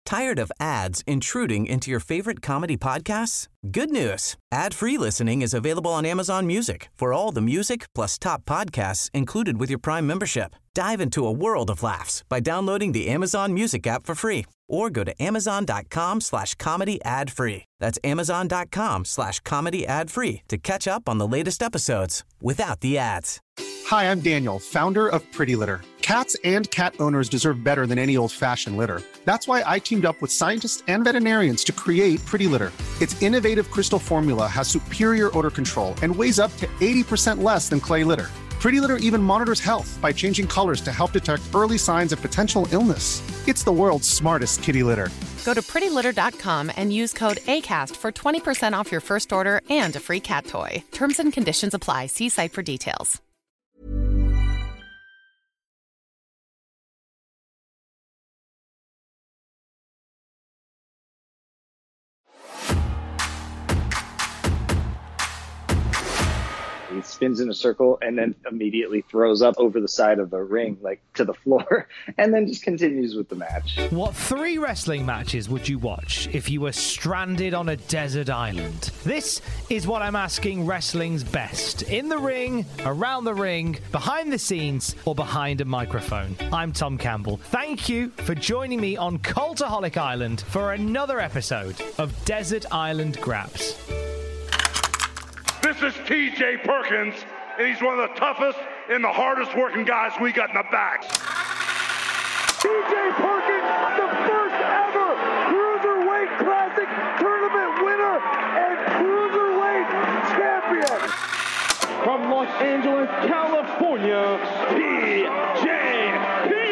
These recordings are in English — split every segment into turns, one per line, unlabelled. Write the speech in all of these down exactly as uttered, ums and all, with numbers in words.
Tired of ads intruding into your favorite comedy podcasts? Good news. Ad-free listening is available on Amazon Music for all the music plus top podcasts included with your Prime membership. Dive into a world of laughs by downloading the Amazon Music app for free or go to amazon.com slash comedy ad free. That's amazon.com slash comedy ad free to catch up on the latest episodes without the ads.
Hi, I'm Daniel, founder of Pretty Litter. Cats and cat owners deserve better than any old-fashioned litter. That's why I teamed up with scientists and veterinarians to create Pretty Litter. Its innovative crystal formula has superior odor control and weighs up to eighty percent less than clay litter. Pretty Litter even monitors health by changing colors to help detect early signs of potential illness. It's the world's smartest kitty litter.
Go to pretty litter dot com and use code ACAST for twenty percent off your first order and a free cat toy. Terms and conditions apply. See site for details.
He spins in a circle and then immediately throws up over the side of the ring, like to the floor, and then just continues with the match.
What three wrestling matches would you watch if you were stranded on a desert island? This is what I'm asking wrestling's best. In the ring, around the ring, behind the scenes, or behind a microphone. I'm Tom Campbell. Thank you for joining me on Cultaholic Island for another episode of Desert Island Graps.
This is T J Perkins, and he's one of the toughest and the hardest working guys we got in the back. T J Perkins, the first ever Cruiserweight Classic tournament winner and Cruiserweight champion. From Los Angeles, California, T J P.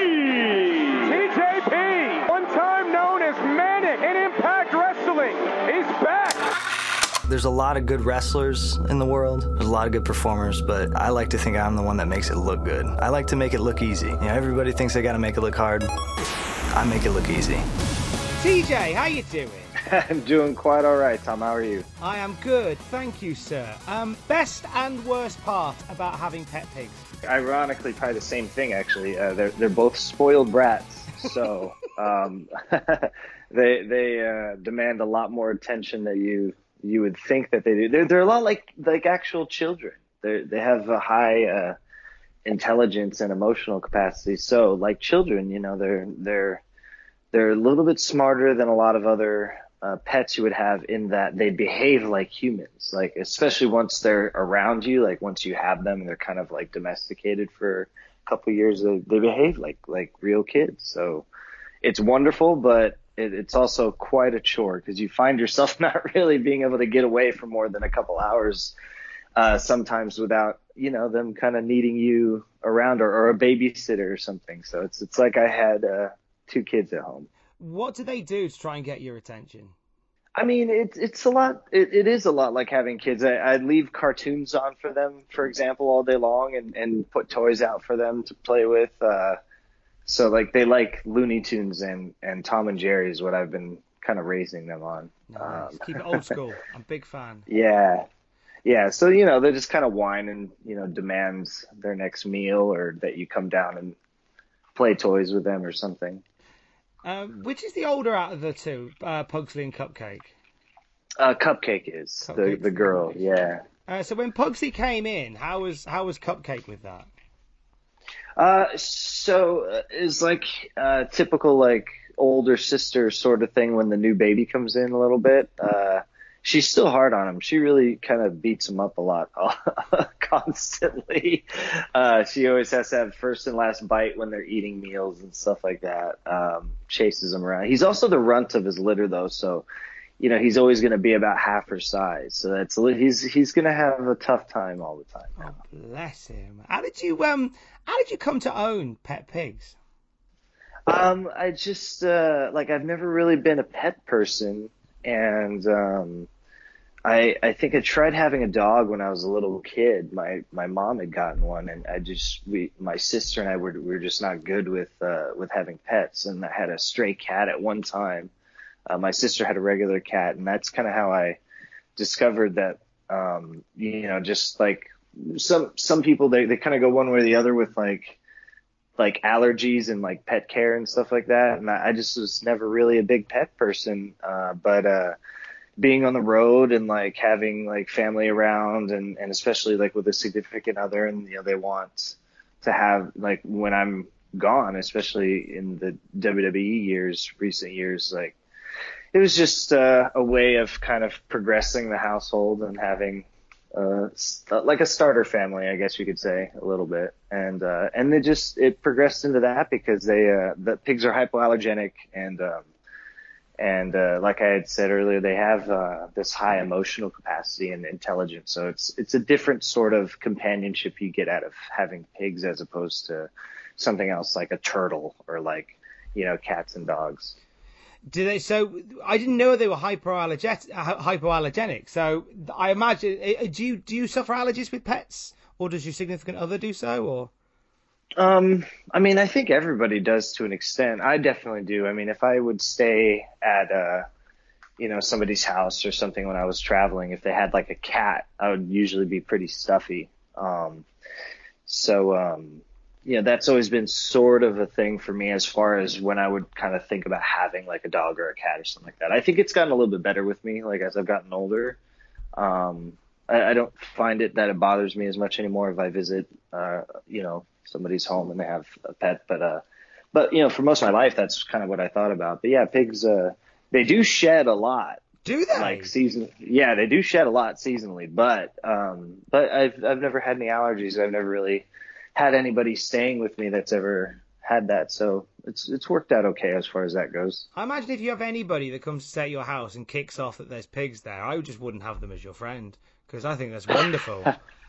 T J P, one time known as Manic in Impact Wrestling, is back.
There's a lot of good wrestlers in the world. There's a lot of good performers, but I like to think I'm the one that makes it look good. I like to make it look easy. You know, everybody thinks they got to make it look hard. I make it look easy.
T J, how you doing?
I'm doing quite all right, Tom. How are you?
I am good, thank you, sir. Um, best and worst part about having pet pigs?
Ironically, probably the same thing, actually. Uh, they're they're both spoiled brats, so um, they they uh, demand a lot more attention than you. You would think that they do. They're, they're a lot like like actual children. They they have a high uh, intelligence and emotional capacity. So like children, you know, they're they're they're a little bit smarter than a lot of other uh, pets you would have in that they behave like humans. Like especially once they're around you, like once you have them, they're kind of like domesticated for a couple of years. They, they behave like like real kids. So it's wonderful, but It, it's also quite a chore because you find yourself not really being able to get away for more than a couple hours uh, sometimes without, you know, them kind of needing you around or, or a babysitter or something. So it's it's like I had uh, two kids at home.
What do they do to try and get your attention?
I mean, it's it's a lot. It, it is a lot like having kids. I, I leave cartoons on for them, for example, all day long and, and put toys out for them to play with. Uh, So, like, they like Looney Tunes and, and Tom and Jerry is what I've been kind of raising them on.
Nice.
Um,
Keep it old school. I'm a big fan.
Yeah. Yeah. So, you know, they just kind of whine and, you know, demands their next meal or that you come down and play toys with them or something.
Um, which is the older out of the two, uh, Pugsley and Cupcake?
Uh, Cupcake is the, the girl. Yeah.
Uh, so when Pugsley came in, how was how was Cupcake with that?
Uh, so uh, it's like uh typical like older sister sort of thing when the new baby comes in a little bit. Uh, she's still hard on him. She really kind of beats him up a lot constantly. Uh, she always has to have first and last bite when they're eating meals and stuff like that. Um, chases him around. He's also the runt of his litter though, so you know he's always going to be about half her size. So that's he's he's going to have a tough time all the time now.
Oh, bless him. How did you um? How did you come to own pet pigs?
Um, I just, uh, like, I've never really been a pet person. And, um, I, I think I tried having a dog when I was a little kid. My, my mom had gotten one and I just, we, my sister and I were, we were just not good with, uh, with having pets. And I had a stray cat at one time. Uh, my sister had a regular cat and that's kind of how I discovered that, um, you know, just like, some some people they, they kind of go one way or the other with like like allergies and like pet care and stuff like that. And I, I just was never really a big pet person. Uh, but, uh, being on the road and like having like family around and, and especially like with a significant other, and, you know, they want to have like when I'm gone, especially in the W W E years, recent years, like it was just uh, a way of kind of progressing the household and having uh, like a starter family, I guess you could say, a little bit. And, uh, and it just, it progressed into that because they, uh, the pigs are hypoallergenic and, um, And uh, like I had said earlier, they have uh, this high emotional capacity and intelligence. So it's it's a different sort of companionship you get out of having pigs as opposed to something else like a turtle or like, you know, cats and dogs.
Do they? So I didn't know they were hypoallergenic. Hypoallergenic. So I imagine. Do you do you suffer allergies with pets, or does your significant other do so, or?
Um, I mean, I think everybody does to an extent. I definitely do. I mean, if I would stay at, uh, you know, somebody's house or something when I was traveling, if they had like a cat, I would usually be pretty stuffy. Um, so, um, yeah, that's always been sort of a thing for me as far as when I would kind of think about having like a dog or a cat or something like that. I think it's gotten a little bit better with me, like as I've gotten older. Um, I, I don't find it that it bothers me as much anymore if I visit, uh, you know, somebody's home and they have a pet, but, uh, but, you know, for most of my life, that's kind of what I thought about. But yeah, pigs, uh, they do shed a lot.
Do they?
Like season. Yeah, they do shed a lot seasonally, but, um, but I've, I've never had any allergies. I've never really had anybody staying with me that's ever had that. So it's, it's worked out okay as far as that goes.
I imagine if you have anybody that comes to stay at your house and kicks off that there's pigs there, I just wouldn't have them as your friend because I think that's wonderful.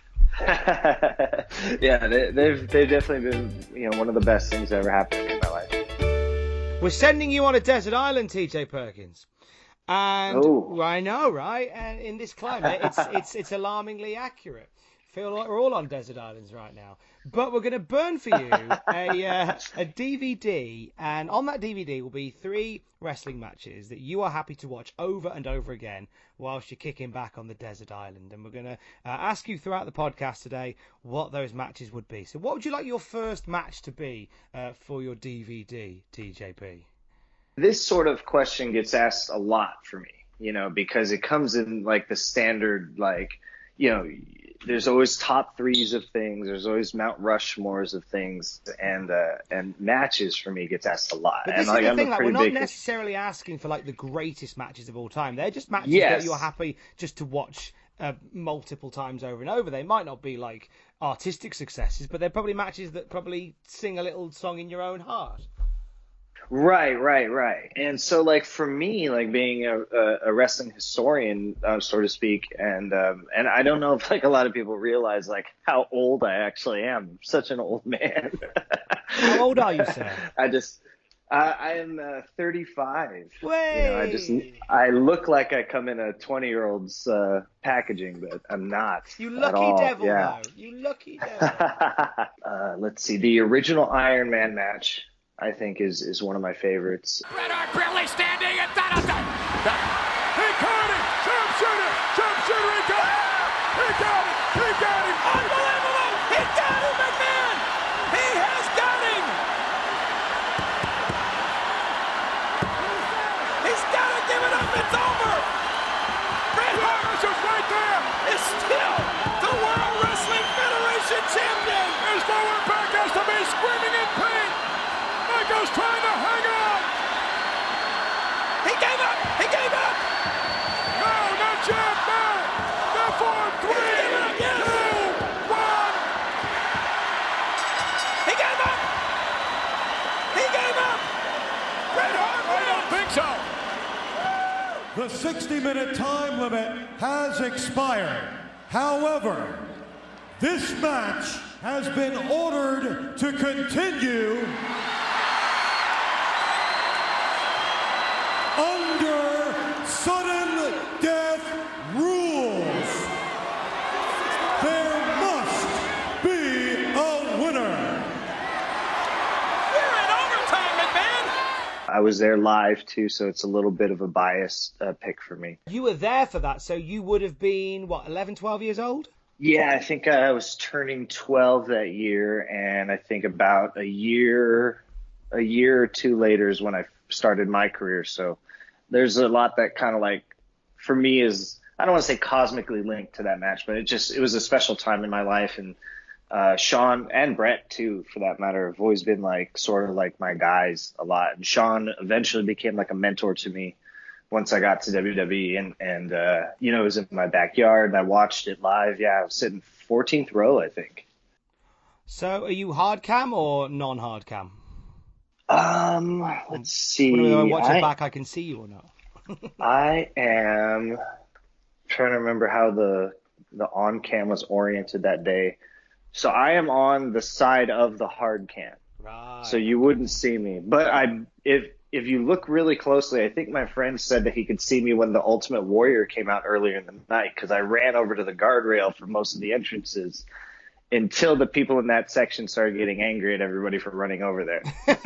Yeah, they, they've they've definitely been, you know, one of the best things that ever happened to me in my life.
We're sending you on a desert island, T J Perkins, and
oh.
I know, right? And in this climate, it's it's it's alarmingly accurate. Feel like we're all on desert islands right now. But we're going to burn for you a uh, a D V D, and on that D V D will be three wrestling matches that you are happy to watch over and over again whilst you're kicking back on the desert island. And we're going to uh, ask you throughout the podcast today what those matches would be. So what would you like your first match to be uh, for your D V D, T J P?
This sort of question gets asked a lot for me, you know, because it comes in like the standard, like, you know, there's always top threes of things. There's always Mount Rushmores of things, and uh, and matches for me gets asked a lot.
But this
and, like,
is the
I'm
thing, like, we're not
big...
necessarily asking for like the greatest matches of all time. They're just matches
yes.
that you're happy just to watch uh, multiple times over and over. They might not be like artistic successes, but they're probably matches that probably sing a little song in your own heart.
Right, right, right. And so, like, for me, like, being a, a, a wrestling historian, uh, so to speak, and um, and I don't know if, like, a lot of people realize, like, how old I actually am. I'm such an old man.
How old are you, sir?
I just, uh, I am uh, thirty-five.
Way!
You know, I just, I look like I come in a twenty-year-old's uh, packaging, but I'm not.
You lucky
at all.
devil,
yeah.
though. You lucky devil.
uh, let's see, the original Iron Man match, I think, is, is one of my favorites.
Bret Hart barely standing and Donaldson. He caught it! Sharpshooter! Sharpshooter! He got it! He got it! He got him! Unbelievable! He got him, McMahon! He has got him! He's got to give it up! It's over! Bret Hart is right there! Is still the World Wrestling Federation champion! His lower back has to be screaming in pain! Michaels trying to hang on! He gave up! He gave up! No, not yet! No! No, four, three, yes. two, one! He gave up! He gave up! Bret Hart, I don't think so!
The sixty-minute time limit has expired. However, this match has been ordered to continue under sudden death rules. There must be a winner.
We're in overtime, McMahon!
I was there live too, so it's a little bit of a biased uh, pick for me.
You were there for that, so you would have been, what, eleven, twelve years old?
Yeah, I think I was turning twelve that year, and I think about a year, a year or two later is when I started my career. So there's a lot that kind of like, for me is, I don't want to say cosmically linked to that match, but it just, it was a special time in my life. And uh, Sean and Brett too, for that matter, have always been like sort of like my guys a lot. And Sean eventually became like a mentor to me once I got to W W E, and, and uh, you know, it was in my backyard and I watched it live. Yeah, I was sitting fourteenth row, I think.
So are you hard cam or non-hard cam?
Um, let's see.
When I watch
I,
it back, I can see you or not?
I am trying to remember how the, the on cam was oriented that day. So I am on the side of the hard cam.
Right.
So you wouldn't see me, but I, if, If you look really closely, I think my friend said that he could see me when the Ultimate Warrior came out earlier in the night, because I ran over to the guardrail for most of the entrances until the people in that section started getting angry at everybody for running over there.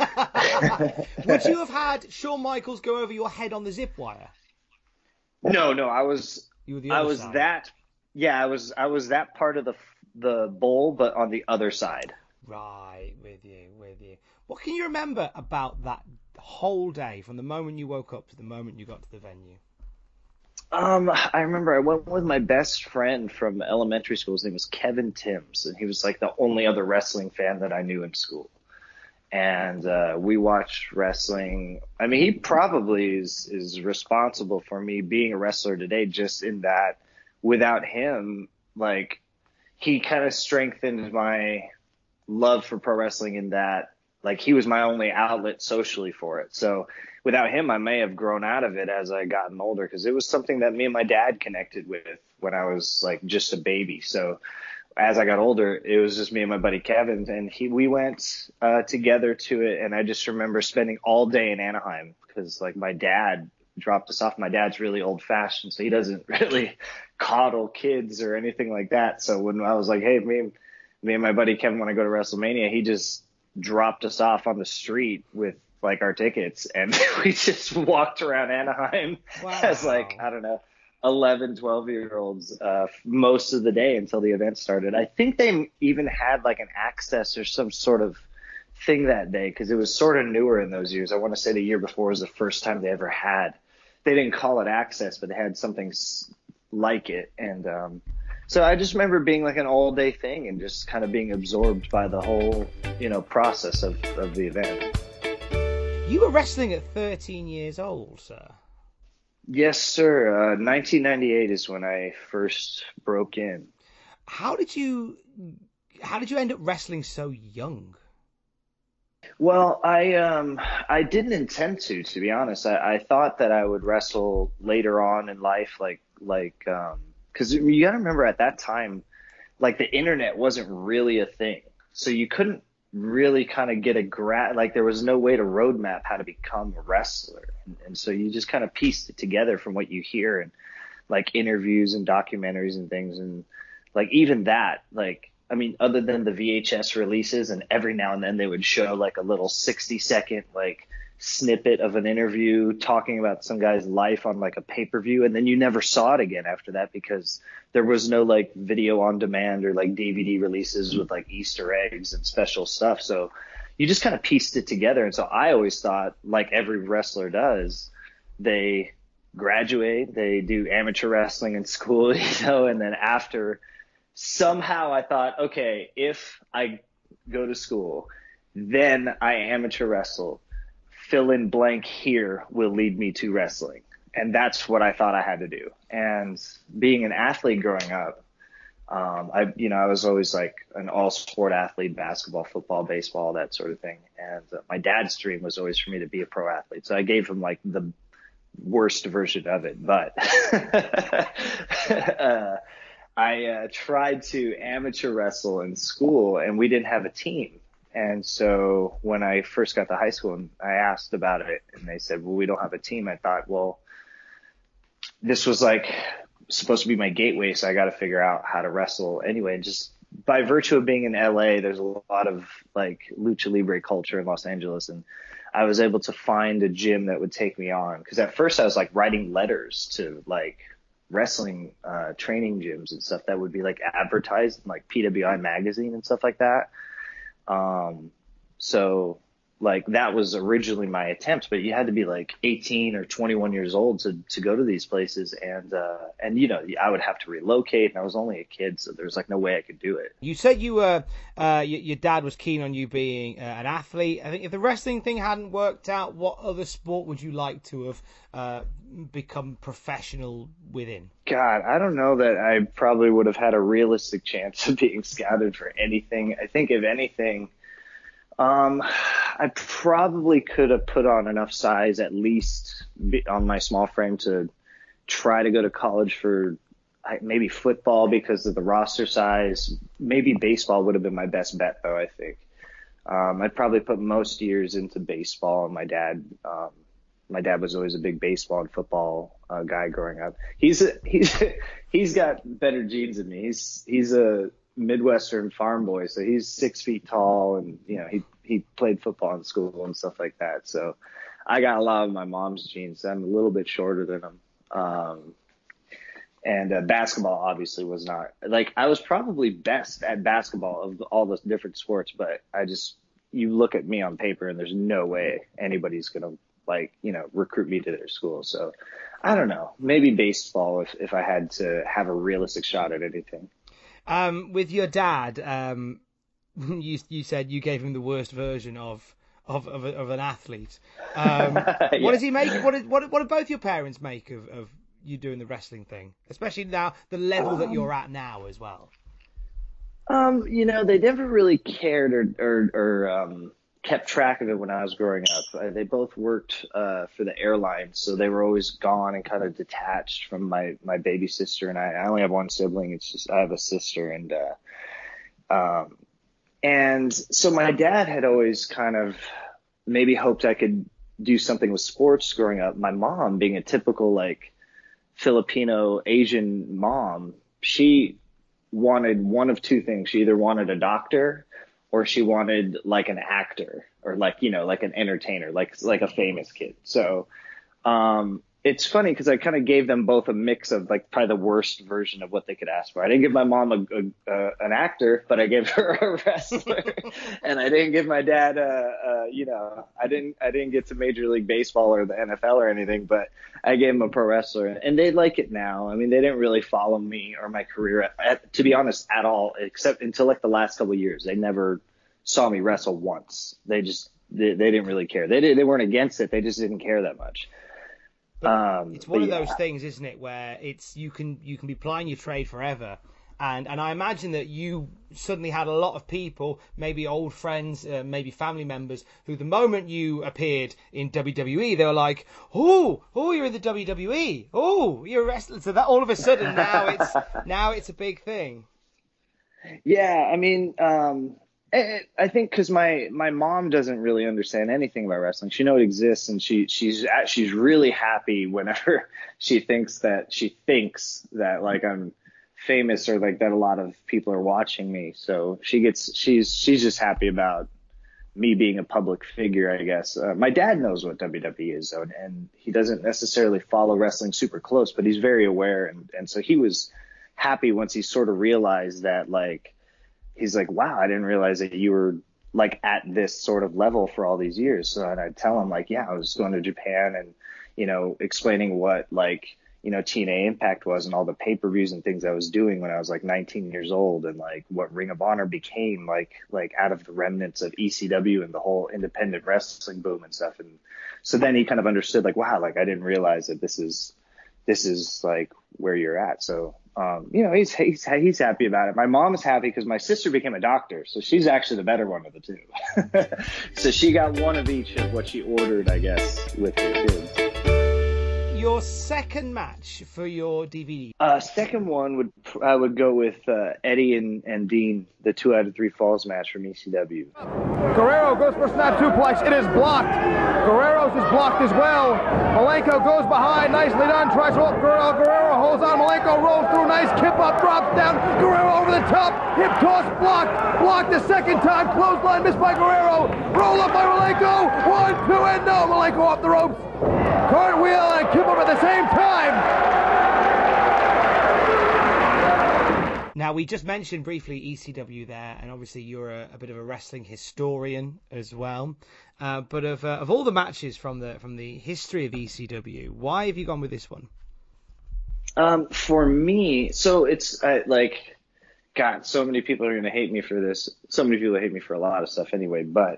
Would you have had Shawn Michaels go over your head on the zip wire?
No, no, I was
you were the
I
other
was
side.
that yeah, I was I was that part of the the bowl, but on the other side.
Right, with you, with you. What can you remember about that whole day, from the moment you woke up to the moment you got to the venue?
Um, I remember I went with my best friend from elementary school. His name was Kevin Timms, and he was like the only other wrestling fan that I knew in school. And uh, we watched wrestling. I mean, he probably is is responsible for me being a wrestler today, just in that without him, like, he kind of strengthened my love for pro wrestling in that, like, he was my only outlet socially for it. So without him, I may have grown out of it as I gotten older, because it was something that me and my dad connected with when I was like just a baby. So as I got older, it was just me and my buddy Kevin, and he we went uh, together to it. And I just remember spending all day in Anaheim, because like my dad dropped us off. My dad's really old fashioned, so he doesn't really coddle kids or anything like that. So when I was like, hey, me, me and my buddy Kevin want to go to WrestleMania, he just dropped us off on the street with like our tickets, and we just walked around Anaheim
Wow.
as like, I don't know, eleven, twelve year olds uh, most of the day until the event started. I think they even had like an access or some sort of thing that day, because it was sort of newer in those years. I want to say the year before was the first time they ever had, they didn't call it access, but they had something like it. And um, so I just remember being like an all day thing and just kind of being absorbed by the whole, you know, process of, of the event.
You were wrestling at thirteen years old, sir.
Yes, sir. Uh, nineteen ninety-eight is when I first broke in.
How did you, how did you end up wrestling so young?
Well, I um I didn't intend to, to be honest. I, I thought that I would wrestle later on in life, like like um because you got to remember at that time, like the internet wasn't really a thing, so you couldn't really kind of get a gra like there was no way to roadmap how to become a wrestler, and, and so you just kind of pieced it together from what you hear and like interviews and documentaries and things, and like even that, like, I mean, other than the V H S releases, and every now and then they would show like a little sixty second like snippet of an interview talking about some guy's life on like a pay-per-view, and then you never saw it again after that, because there was no like video on demand or like D V D releases with like Easter eggs and special stuff. So you just kind of pieced it together. And so I always thought, like every wrestler does, they graduate, they do amateur wrestling in school, you know, and then after, somehow I thought, okay, if I go to school, then I amateur wrestle, fill in blank here will lead me to wrestling. And that's what I thought I had to do. And being an athlete growing up, um, I, you know, I was always like an all sport athlete, basketball, football, baseball, that sort of thing. And uh, my dad's dream was always for me to be a pro athlete. So I gave him like the worst version of it. But uh, I uh, tried to amateur wrestle in school, and we didn't have a team. And so when I first got to high school and I asked about it, and they said, well, we don't have a team, I thought, well, this was like supposed to be my gateway, so I got to figure out how to wrestle anyway. And just by virtue of being in L A, there's a lot of like lucha libre culture in Los Angeles, and I was able to find a gym that would take me on. Because at first I was like writing letters to like wrestling uh, training gyms and stuff that would be like advertised in like P W I magazine and stuff like that. Um, so like that was originally my attempt, but you had to be like eighteen or twenty-one years old to, to go to these places. And, uh, and, you know, I would have to relocate, and I was only a kid, so there was like no way I could do it.
You said you were, uh, your, your dad was keen on you being uh, an athlete. I think if the wrestling thing hadn't worked out, what other sport would you like to have, uh, become professional within?
God, I don't know that I probably would have had a realistic chance of being scouted for anything. I think if anything, Um, I probably could have put on enough size, at least on my small frame, to try to go to college for maybe football because of the roster size. Maybe baseball would have been my best bet, though, I think. Um, I'd probably put most years into baseball. My dad, um, my dad was always a big baseball and football uh, guy growing up. He's a, he's he's got better genes than me. He's he's a Midwestern farm boy, so he's six feet tall, and you know he he played football in school and stuff like that. So I got a lot of my mom's genes. I'm a little bit shorter than him. Um, and uh, basketball obviously was not like I was probably best at basketball of all the different sports, but I just you look at me on paper and there's no way anybody's gonna like you know recruit me to their school. So I don't know, maybe baseball if if I had to have a realistic shot at anything.
Um, with your dad, um, you you said you gave him the worst version of of of, of an athlete. Um, yeah. What does he make? What did, what what do both your parents make of, of you doing the wrestling thing, especially now the level um, that you're at now as well?
Um, you know, they never really cared or or, or um, kept track of it when I was growing up. Uh, they both worked uh, for the airlines, so they were always gone and kind of detached from my, my baby sister and I. I only have one sibling. It's just I have a sister, and uh, um, and so my dad had always kind of maybe hoped I could do something with sports growing up. My mom, being a typical like Filipino Asian mom, she wanted one of two things. She either wanted a doctor, or she wanted like an actor, or like, you know, like an entertainer, like, like a famous kid. So, um, it's funny because I kind of gave them both a mix of like probably the worst version of what they could ask for. I didn't give my mom a, a, a an actor, but I gave her a wrestler, and I didn't give my dad a, a, you know, I didn't, I didn't get to Major League Baseball or the N F L or anything, but I gave him a pro wrestler, and they like it now. I mean, they didn't really follow me or my career, at, at, to be honest, at all, except until like the last couple of years. They never saw me wrestle once. They just, they, they didn't really care. They did, they weren't against it. They just didn't care that much. Um,
it's one of
yeah.
those things, isn't it, where it's you can you can be plying your trade forever, and and I imagine that you suddenly had a lot of people, maybe old friends, uh, maybe family members, who the moment you appeared in W W E, they were like, oh, oh, you're in the W W E, oh, you're a wrestler. So that all of a sudden now it's now it's a big thing.
Yeah, I mean. Um... I think because my, my mom doesn't really understand anything about wrestling. She knows it exists, and she she's she's really happy whenever she thinks that she thinks that like I'm famous or like that a lot of people are watching me. So she gets she's she's just happy about me being a public figure, I guess. Uh, my dad knows what W W E is, though, and he doesn't necessarily follow wrestling super close, but he's very aware, and and so he was happy once he sort of realized that like. He's like, wow, I didn't realize that you were like at this sort of level for all these years. So, and I'd tell him like, yeah, I was going to Japan and, you know, explaining what like, you know, T N A Impact was and all the pay-per-views and things I was doing when I was like nineteen years old, and like what Ring of Honor became like, like out of the remnants of E C W and the whole independent wrestling boom and stuff. And so then he kind of understood like, wow, like I didn't realize that this is, this is like where you're at. So, Um, you know, he's, he's, he's happy about it. My mom is happy because my sister became a doctor. So she's actually the better one of the two. So she got one of each of what she ordered, I guess, with her kids.
Your second match for your D V D?
Uh, second one would, I would go with, uh, Eddie and, and Dean, the two out of three falls match from E C W.
Guerrero goes for a snap suplex. It is blocked. Guerrero's is blocked as well. Malenko goes behind. Nicely done. Tries to hold Guerrero. Guerrero holds on. Malenko rolls through. Nice kip up. Drops down. Guerrero over the top. Hip toss blocked. Blocked the second time. Clothesline missed by Guerrero. Roll up by Malenko. One, two, and no. Malenko off the ropes. Cartwheel and kip up at the same time.
Now, we just mentioned briefly E C W there, and obviously you're a, a bit of a wrestling historian as well. Uh, but of uh, of all the matches from the from the history of E C W, why have you gone with this one?
Um, for me, so it's uh, like, God, so many people are going to hate me for this. So many people hate me for a lot of stuff anyway, but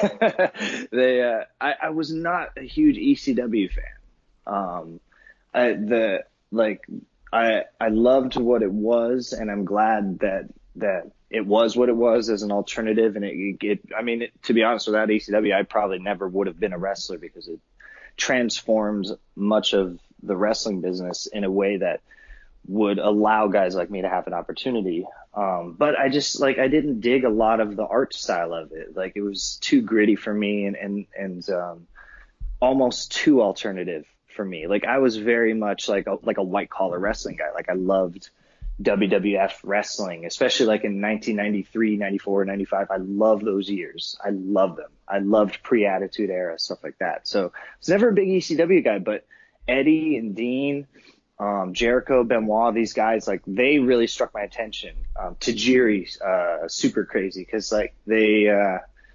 they, uh, I, I was not a huge E C W fan. Um, I, the, like, I, I loved what it was, and I'm glad that, that it was what it was as an alternative. And it, it I mean, it, to be honest, without E C W, I probably never would have been a wrestler, because it transformed much of the wrestling business in a way that would allow guys like me to have an opportunity. Um, but I just, like, I didn't dig a lot of the art style of it. Like, it was too gritty for me, and, and, and, um, almost too alternative for me. Like, I was very much like a, like a white collar wrestling guy. Like, I loved W W F wrestling, especially like in nineteen ninety-three, ninety-four, ninety-five. I love those years. I love them. I loved pre-Attitude Era, stuff like that. So I was never a big E C W guy, but Eddie and Dean, um, Jericho, Benoit, these guys, like, they really struck my attention. Um, Tajiri, uh, super crazy, because like they, uh,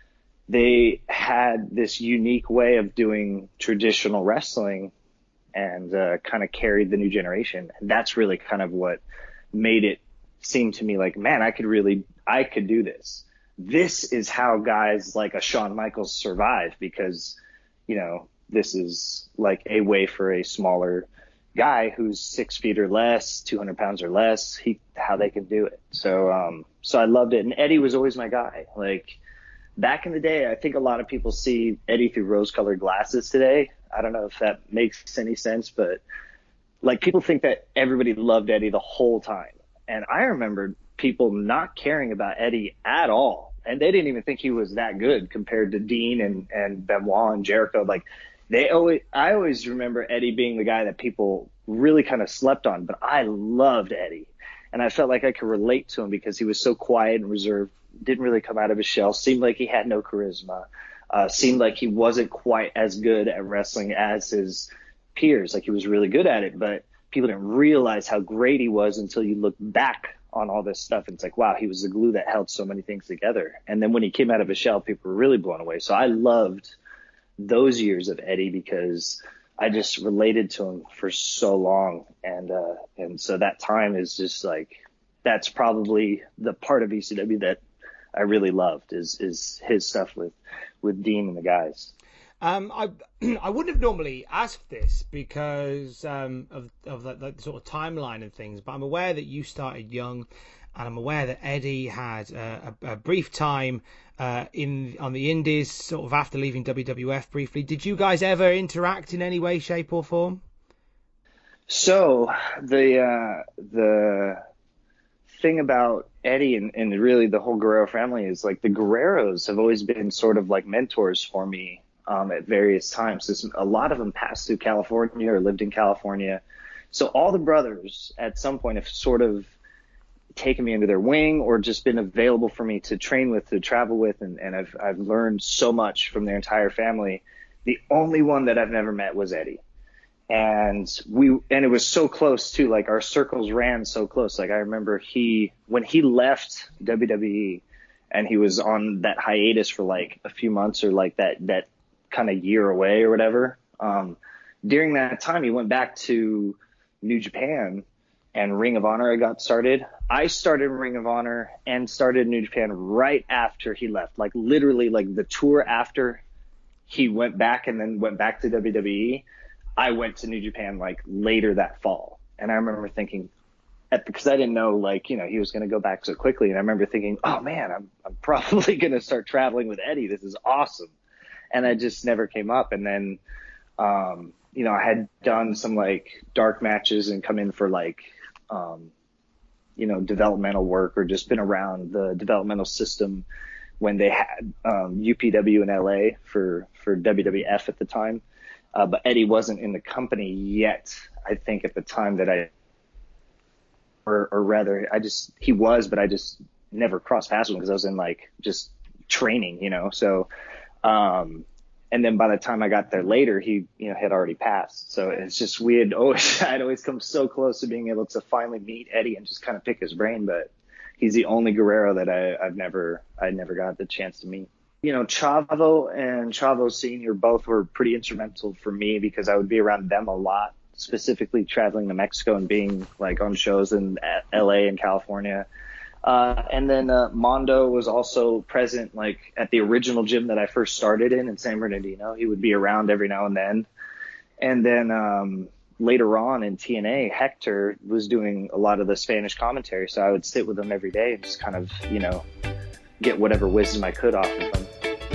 they had this unique way of doing traditional wrestling, and uh, kind of carried the new generation. And that's really kind of what made it seem to me like, man, I could really, I could do this. This is how guys like a Shawn Michaels survive, because, you know, this is like a way for a smaller guy who's six feet or less, two hundred pounds or less, he, how they can do it. So, um, so I loved it. And Eddie was always my guy. Like, back in the day, I think a lot of people see Eddie through rose-colored glasses today. I don't know if that makes any sense, but like, people think that everybody loved Eddie the whole time. And I remember people not caring about Eddie at all. And they didn't even think he was that good compared to Dean and, and Benoit and Jericho. Like, they always, I always remember Eddie being the guy that people really kind of slept on, but I loved Eddie. And I felt like I could relate to him because he was so quiet and reserved, didn't really come out of his shell, seemed like he had no charisma, uh, seemed like he wasn't quite as good at wrestling as his peers. Like, he was really good at it, but people didn't realize how great he was until you look back on all this stuff. And it's like, wow, he was the glue that held so many things together. And then when he came out of his shell, people were really blown away. So I loved those years of Eddie because I just related to him for so long. And, uh, and so that time is just like, that's probably the part of E C W that I really loved is, is his stuff with, with Dean and the guys.
Um, I I wouldn't have normally asked this because um, of of the, the sort of timeline and things, but I'm aware that you started young, and I'm aware that Eddie had a, a, a brief time uh, in on the Indies, sort of after leaving W W F briefly. Did you guys ever interact in any way, shape, or form?
So the uh, the thing about Eddie and, and really the whole Guerrero family is like the Guerreros have always been sort of like mentors for me. Um, at various times. This, a lot of them passed through California or lived in California. So all the brothers at some point have sort of taken me under their wing or just been available for me to train with, to travel with. And, and I've, I've learned so much from their entire family. The only one that I've never met was Eddie. And we, and it was so close too. Like, our circles ran so close. Like, I remember he, when he left W W E and he was on that hiatus for like a few months or like that, that, kind of year away or whatever. Um, during that time, he went back to New Japan and Ring of Honor got started. I started Ring of Honor and started New Japan right after he left, like literally like the tour after he went back and then went back to W W E. I went to New Japan like later that fall. And I remember thinking, at, because I didn't know, like, you know, he was going to go back so quickly. And I remember thinking, oh man, I'm, I'm probably going to start traveling with Eddie. This is awesome. And I just never came up. And then, um, you know, I had done some like dark matches and come in for like, um, you know, developmental work or just been around the developmental system when they had um, U P W in L A for, for W W F at the time. Uh, but Eddie wasn't in the company yet, I think, at the time that I, or, or rather, I just, he was, but I just never crossed paths with him because I was in like just training, you know, so. Um, And then by the time I got there later, he, you know, had already passed. So it's just, we had always, I'd always come so close to being able to finally meet Eddie and just kind of pick his brain. But he's the only Guerrero that I, I've never, I never got the chance to meet. You know, Chavo and Chavo Senior both were pretty instrumental for me because I would be around them a lot, specifically traveling to Mexico and being like on shows in L A and California. Uh, and then uh, Mondo was also present, like at the original gym that I first started in in San Bernardino. He would be around every now and then. And then um, later on in T N A, Hector was doing a lot of the Spanish commentary, so I would sit with him every day and just kind of, you know, get whatever wisdom I could off of him.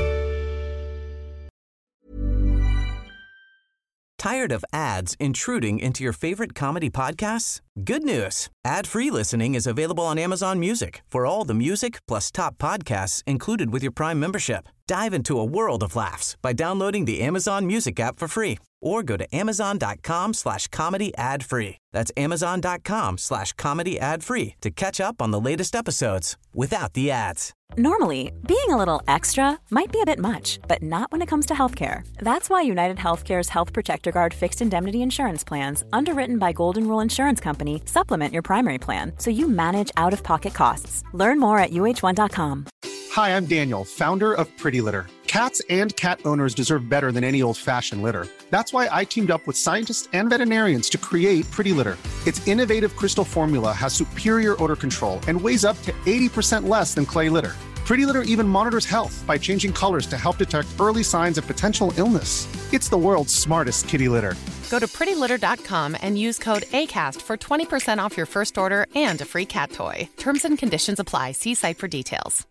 Tired of ads intruding into your favorite comedy podcasts? Good news. Ad-free listening is available on Amazon Music for all the music plus top podcasts included with your Prime membership. Dive into a world of laughs by downloading the Amazon Music app for free or go to amazon.com slash comedy ad free. That's amazon.com slash comedy ad free to catch up on the latest episodes without the ads.
Normally, being a little extra might be a bit much, but not when it comes to healthcare. That's why United Healthcare's Health Protector Guard fixed indemnity insurance plans, underwritten by Golden Rule Insurance Company, supplement your primary plan so you manage out-of-pocket costs. Learn more at U H one dot com.
Hi, I'm Daniel, founder of Pretty Litter. Cats and cat owners deserve better than any old-fashioned litter. That's why I teamed up with scientists and veterinarians to create Pretty Litter. Its innovative crystal formula has superior odor control and weighs up to eighty percent less than clay litter. Pretty Litter even monitors health by changing colors to help detect early signs of potential illness. It's the world's smartest kitty litter.
Go to pretty litter dot com and use code ACAST for twenty percent off your first order and a free cat toy. Terms and conditions apply. See site for details.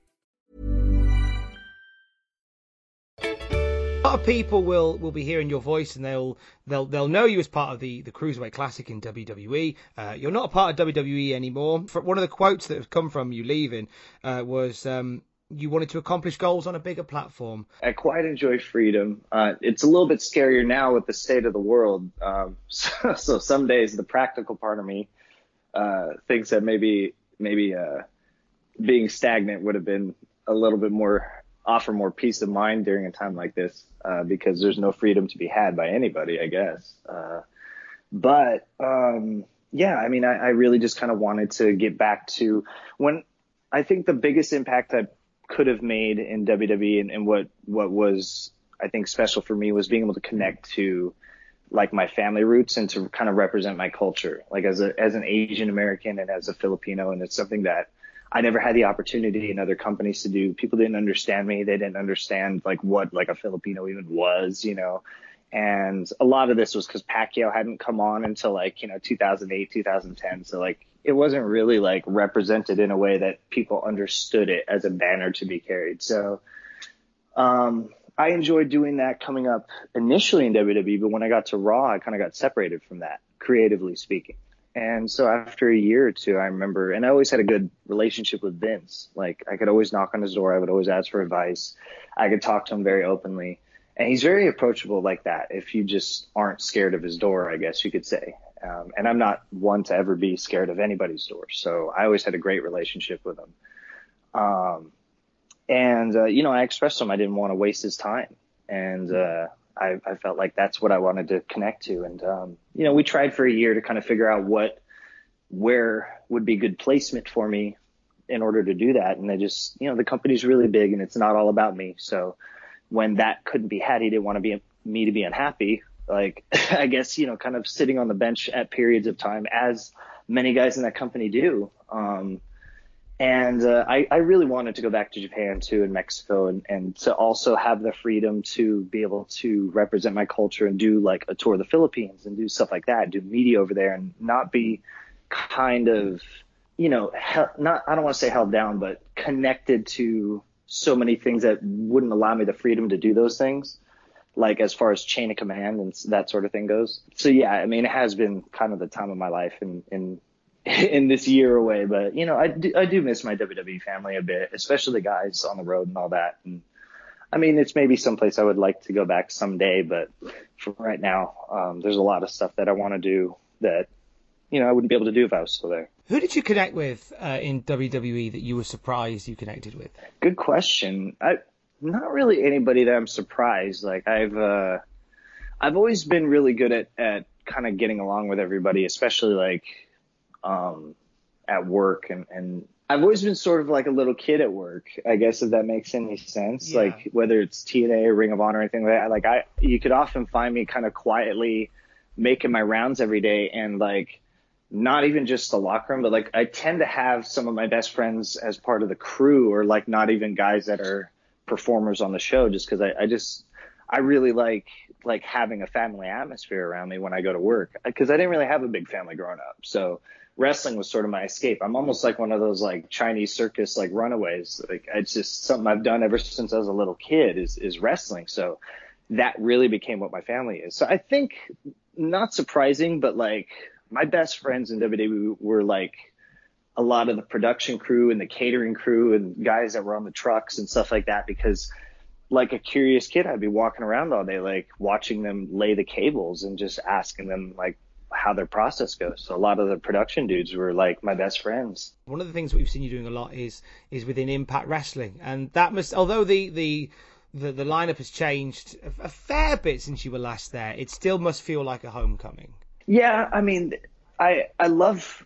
A lot of people will, will be hearing your voice and they'll they'll they'll know you as part of the, the Cruiserweight Classic in W W E. Uh, you're not a part of W W E anymore. For one of the quotes that have come from you leaving uh, was um, you wanted to accomplish goals on a bigger platform.
I quite enjoy freedom. Uh, it's a little bit scarier now with the state of the world. Um, so, so some days the practical part of me uh, thinks that maybe maybe uh, being stagnant would have been a little bit more, offer more peace of mind during a time like this, uh, because there's no freedom to be had by anybody, I guess. Uh, but um, yeah, I mean, I, I really just kind of wanted to get back to when I think the biggest impact I could have made in W W E and, and what, what was, I think, special for me was being able to connect to like my family roots and to kind of represent my culture, like as a, as an Asian American and as a Filipino. And it's something that I never had the opportunity in other companies to do. People didn't understand me. They didn't understand like what like a Filipino even was, you know. And a lot of this was because Pacquiao hadn't come on until like, you know, two thousand eight, two thousand ten. So like it wasn't really like represented in a way that people understood it as a banner to be carried. So um, I enjoyed doing that coming up initially in W W E, but when I got to Raw, I kind of got separated from that, creatively speaking. And so after a year or two, I remember, and I always had a good relationship with Vince. Like I could always knock on his door. I would always ask for advice. I could talk to him very openly. And he's very approachable like that. If you just aren't scared of his door, I guess you could say. Um, and I'm not one to ever be scared of anybody's door. So I always had a great relationship with him. Um, and, uh, you know, I expressed to him I didn't want to waste his time. And, uh, I, I felt like that's what I wanted to connect to. And, um, you know, we tried for a year to kind of figure out what, where would be good placement for me in order to do that. And I just, you know, the company's really big and it's not all about me. So when that couldn't be had, he didn't want to be me to be unhappy. Like, I guess, you know, kind of sitting on the bench at periods of time, as many guys in that company do. Um, And uh, I, I really wanted to go back to Japan, too, and Mexico, and, and to also have the freedom to be able to represent my culture and do, like, a tour of the Philippines and do stuff like that, do media over there and not be kind of, you know, hel- not I don't want to say held down, but connected to so many things that wouldn't allow me the freedom to do those things, like as far as chain of command and that sort of thing goes. So, yeah, I mean, it has been kind of the time of my life in, in in this year away, but you know, I do, I do miss my W W E family a bit, especially the guys on the road and all that. And I mean, it's maybe someplace I would like to go back someday, but for right now, um, there's a lot of stuff that I want to do that, you know, I wouldn't be able to do if I was still there.
Who did you connect with uh, in W W E that you were surprised you connected with?
Good question. I, not really anybody that I'm surprised. Like I've, uh, I've always been really good at, at kind of getting along with everybody, especially like, um, at work. And, and I've always been sort of like a little kid at work, I guess, if that makes any sense. Yeah. Like whether it's T N A or Ring of Honor or anything like that, like I, you could often find me kind of quietly making my rounds every day. And like, not even just the locker room, but like I tend to have some of my best friends as part of the crew, or like not even guys that are performers on the show, just because I, I just I really like like having a family atmosphere around me when I go to work, because I didn't really have a big family growing up. So wrestling was sort of my escape. I'm almost like one of those like Chinese circus like runaways. Like it's just something I've done ever since I was a little kid is is wrestling. So that really became what my family is. So I think, not surprising, but like my best friends in W W E were like a lot of the production crew and the catering crew and guys that were on the trucks and stuff like that, because like a curious kid, I'd be walking around all day, like watching them lay the cables and just asking them like how their process goes. So a lot of the production dudes were like my best friends.
One of the things that we've seen you doing a lot is is within Impact Wrestling, and that must, although the the the, the lineup has changed a, a fair bit since you were last there, it still must feel like a homecoming.
Yeah, I mean, I I love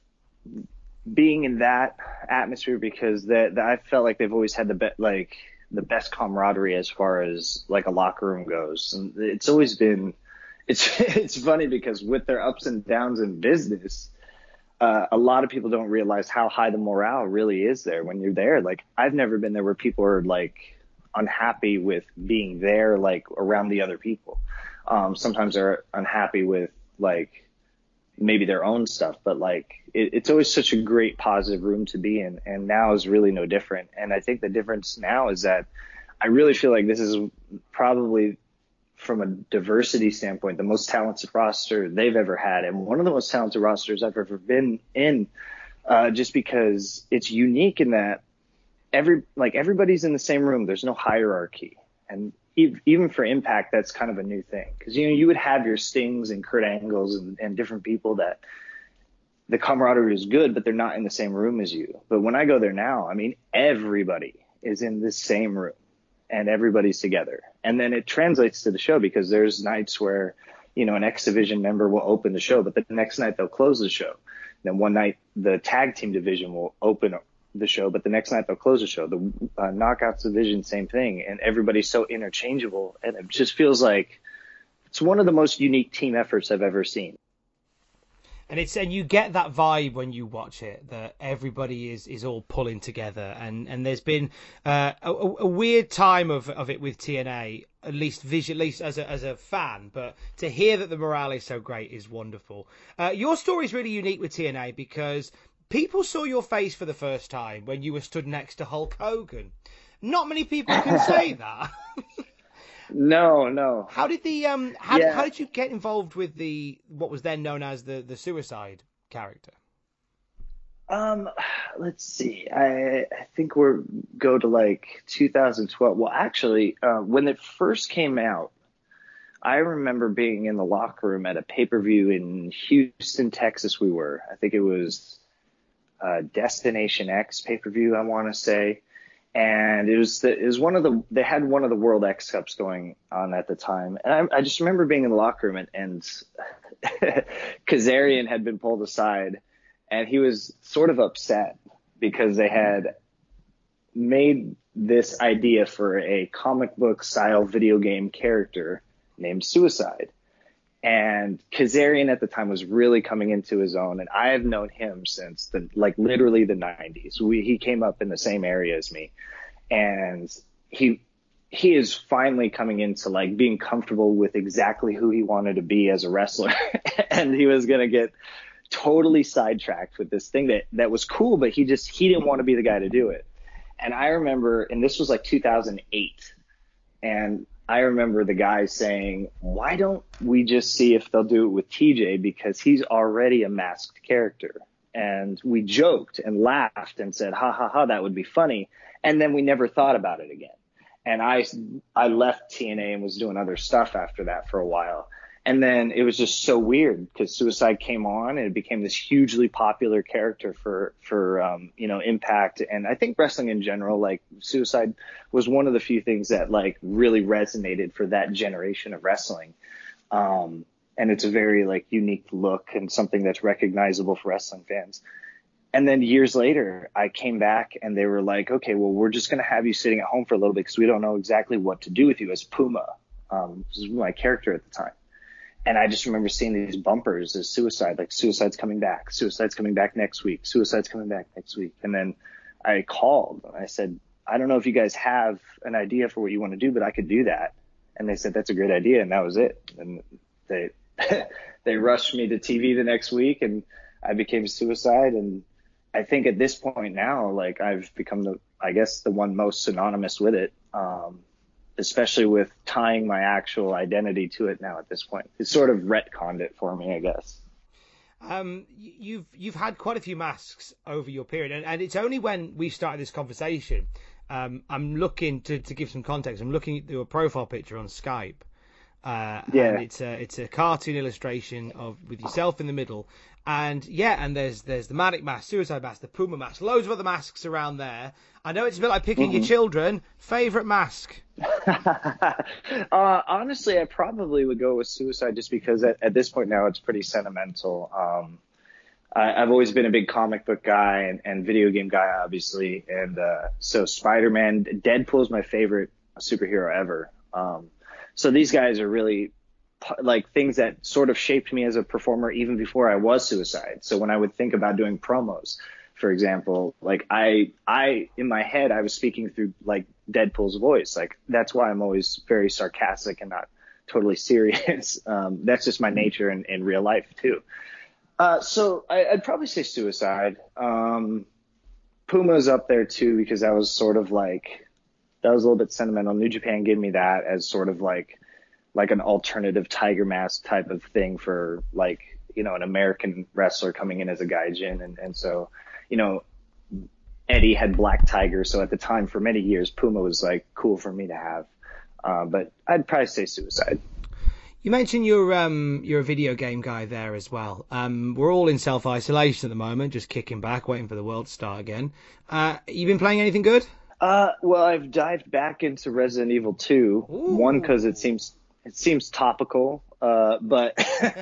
being in that atmosphere, because that I felt like they've always had the be- like the best camaraderie as far as like a locker room goes, and it's always been. It's it's funny because with their ups and downs in business, uh, a lot of people don't realize how high the morale really is there when you're there. Like I've never been there where people are like unhappy with being there, like around the other people. Um, sometimes they're unhappy with like maybe their own stuff, but like it, it's always such a great positive room to be in, and now is really no different. And I think the difference now is that I really feel like this is probably, from a diversity standpoint, the most talented roster they've ever had, and one of the most talented rosters I've ever been in, uh, just because it's unique in that every like everybody's in the same room. There's no hierarchy, and even for Impact, that's kind of a new thing, because you know you would have your Stings and Kurt Angles and, and different people that the camaraderie is good, but they're not in the same room as you. But when I go there now, I mean, everybody is in the same room and everybody's together, and then it translates to the show, because there's nights where you know an X Division member will open the show, but the next night they'll close the show. Then one night the tag team division will open the show, but the next night they'll close the show. The uh, knockouts division, same thing, and everybody's so interchangeable, and it just feels like it's one of the most unique team efforts I've ever seen.
And it's and you get that vibe when you watch it, that everybody is, is all pulling together, and, and there's been uh, a, a weird time of, of it with T N A, at least visually, at least as a as a fan, but to hear that the morale is so great is wonderful. Uh, your story is really unique with T N A, because people saw your face for the first time when you were stood next to Hulk Hogan. Not many people can say that.
No, no.
How did the um? How,
yeah.
did, how did you get involved with the what was then known as the the Suicide character?
Um, let's see. I I think we're go to like two thousand twelve. Well, actually, uh, when it first came out, I remember being in the locker room at a pay-per-view in Houston, Texas. We were. I think it was uh, Destination X pay-per-view, I want to say. And it was the, it was one of the, they had one of the World X Cups going on at the time. And I, I just remember being in the locker room, and, and Kazarian had been pulled aside, and he was sort of upset because they had made this idea for a comic book style video game character named Suicide. And Kazarian at the time was really coming into his own, and I have known him since the like literally the nineties. We he came up in the same area as me, and he he is finally coming into like being comfortable with exactly who he wanted to be as a wrestler, and he was gonna get totally sidetracked with this thing that that was cool, but he just he didn't want to be the guy to do it. And I remember, and this was like two thousand eight, and I remember the guy saying, why don't we just see if they'll do it with T J, because he's already a masked character. And we joked and laughed and said, ha, ha, ha, that would be funny. And then we never thought about it again. And I, I left T N A and was doing other stuff after that for a while. And then it was just so weird because Suicide came on and it became this hugely popular character for, for, um, you know, Impact. And I think wrestling in general, like Suicide was one of the few things that like really resonated for that generation of wrestling. Um, and it's a very like unique look and something that's recognizable for wrestling fans. And then years later, I came back and they were like, okay, well, we're just going to have you sitting at home for a little bit because we don't know exactly what to do with you as Puma. Um, this was my character at the time. And I just remember seeing these bumpers as Suicide, like Suicide's coming back, Suicide's coming back next week, Suicide's coming back next week. And then I called and I said, I don't know if you guys have an idea for what you want to do, but I could do that. And they said, that's a great idea. And that was it. And they, they rushed me to T V the next week and I became Suicide. And I think at this point now, like I've become the, I guess the one most synonymous with it. Um, especially with tying my actual identity to it now at this point. It's sort of retconned it for me, I guess.
Um, you've you've had quite a few masks over your period, and, and it's only when we started this conversation, um, I'm looking, to, to give some context, I'm looking at your profile picture on Skype. Uh,
yeah.
And it's a, it's a cartoon illustration of with yourself in the middle. And yeah, and there's there's the Manic mask, Suicide mask, the Puma mask, loads of other masks around there. I know it's a bit like picking mm-hmm. your children. Favorite mask?
uh, honestly, I probably would go with Suicide just because at, at this point now it's pretty sentimental. Um, I, I've always been a big comic book guy and, and video game guy, obviously. And uh, so Spider-Man, Deadpool is my favorite superhero ever. Um, so these guys are really like things that sort of shaped me as a performer even before I was Suicide. So when I would think about doing promos, for example, like I, I, in my head, I was speaking through like Deadpool's voice. Like that's why I'm always very sarcastic and not totally serious. Um, that's just my nature in, in real life too. Uh, so I, I'd probably say Suicide. Um, Puma's up there too, because that was sort of like, that was a little bit sentimental. New Japan gave me that as sort of like, like an alternative Tiger Mask type of thing for like, you know, an American wrestler coming in as a gaijin. And, and so, you know, Eddie had Black Tiger. So at the time for many years, Puma was like cool for me to have. Uh, but I'd probably say Suicide.
You mentioned you're, um, you're a video game guy there as well. Um, we're all in self-isolation at the moment, just kicking back, waiting for the world to start again. Uh, you been playing anything good?
Uh, well, I've dived back into Resident Evil two.
Ooh.
One, because it seems it seems topical, uh, but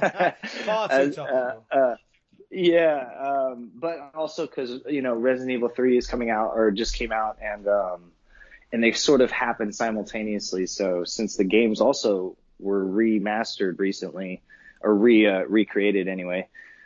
far too
as,
topical.
Uh, uh, yeah, um, but also because you know Resident Evil three is coming out or just came out, and um, and they sort of happened simultaneously. So since the games also were remastered recently or re uh, recreated anyway,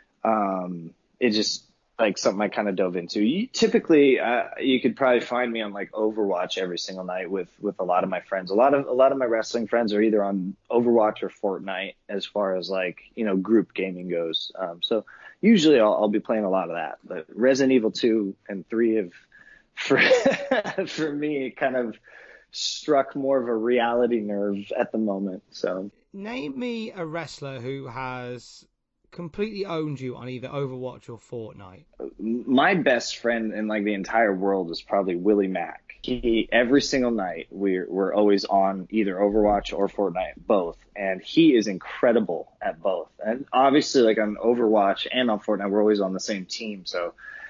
um, it just like something I kind of dove into. You, typically, uh, you could probably find me on like Overwatch every single night with, with a lot of my friends. A lot of a lot of my wrestling friends are either on Overwatch or Fortnite as far as like you know group gaming goes. Um, so usually I'll, I'll be playing a lot of that. But Resident Evil two and three have for for me kind of struck more of a reality nerve at the moment. So
name me a wrestler who has completely owned you on either Overwatch or Fortnite.
My best friend in like the entire world is probably Willie Mack. He every single night we're we're always on either Overwatch or Fortnite, both, and he is incredible at both. And obviously, like on Overwatch and on Fortnite, we're always on the same team. So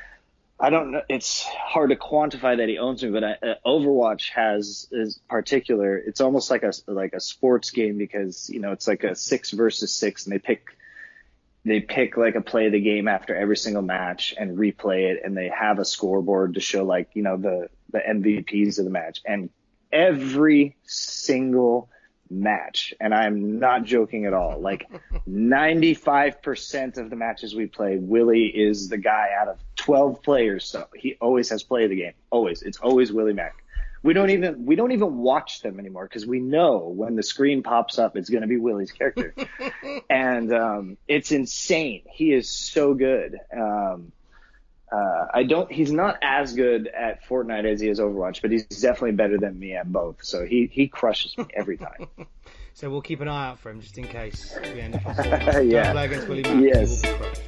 I don't know. It's hard to quantify that he owns me, but I, uh, Overwatch has is particular. It's almost like a like a sports game because you know it's like a six versus six, and they pick. They pick like a play of the game after every single match and replay it, and they have a scoreboard to show like, you know, the, the M V Ps of the match. And every single match, and I'm not joking at all, like ninety-five percent of the matches we play, Willie is the guy out of twelve players. So he always has play of the game. Always. It's always Willie Mack. We don't even we don't even watch them anymore because we know when the screen pops up, it's going to be Willie's character, and um, it's insane. He is so good. Um, uh, I don't. He's not as good at Fortnite as he is Overwatch, but he's definitely better than me at both. So he he crushes me every time.
So we'll keep an eye out for him just in case we end up on
yeah.
Don't play against Willie Mack.
Yes.
He will be crushed.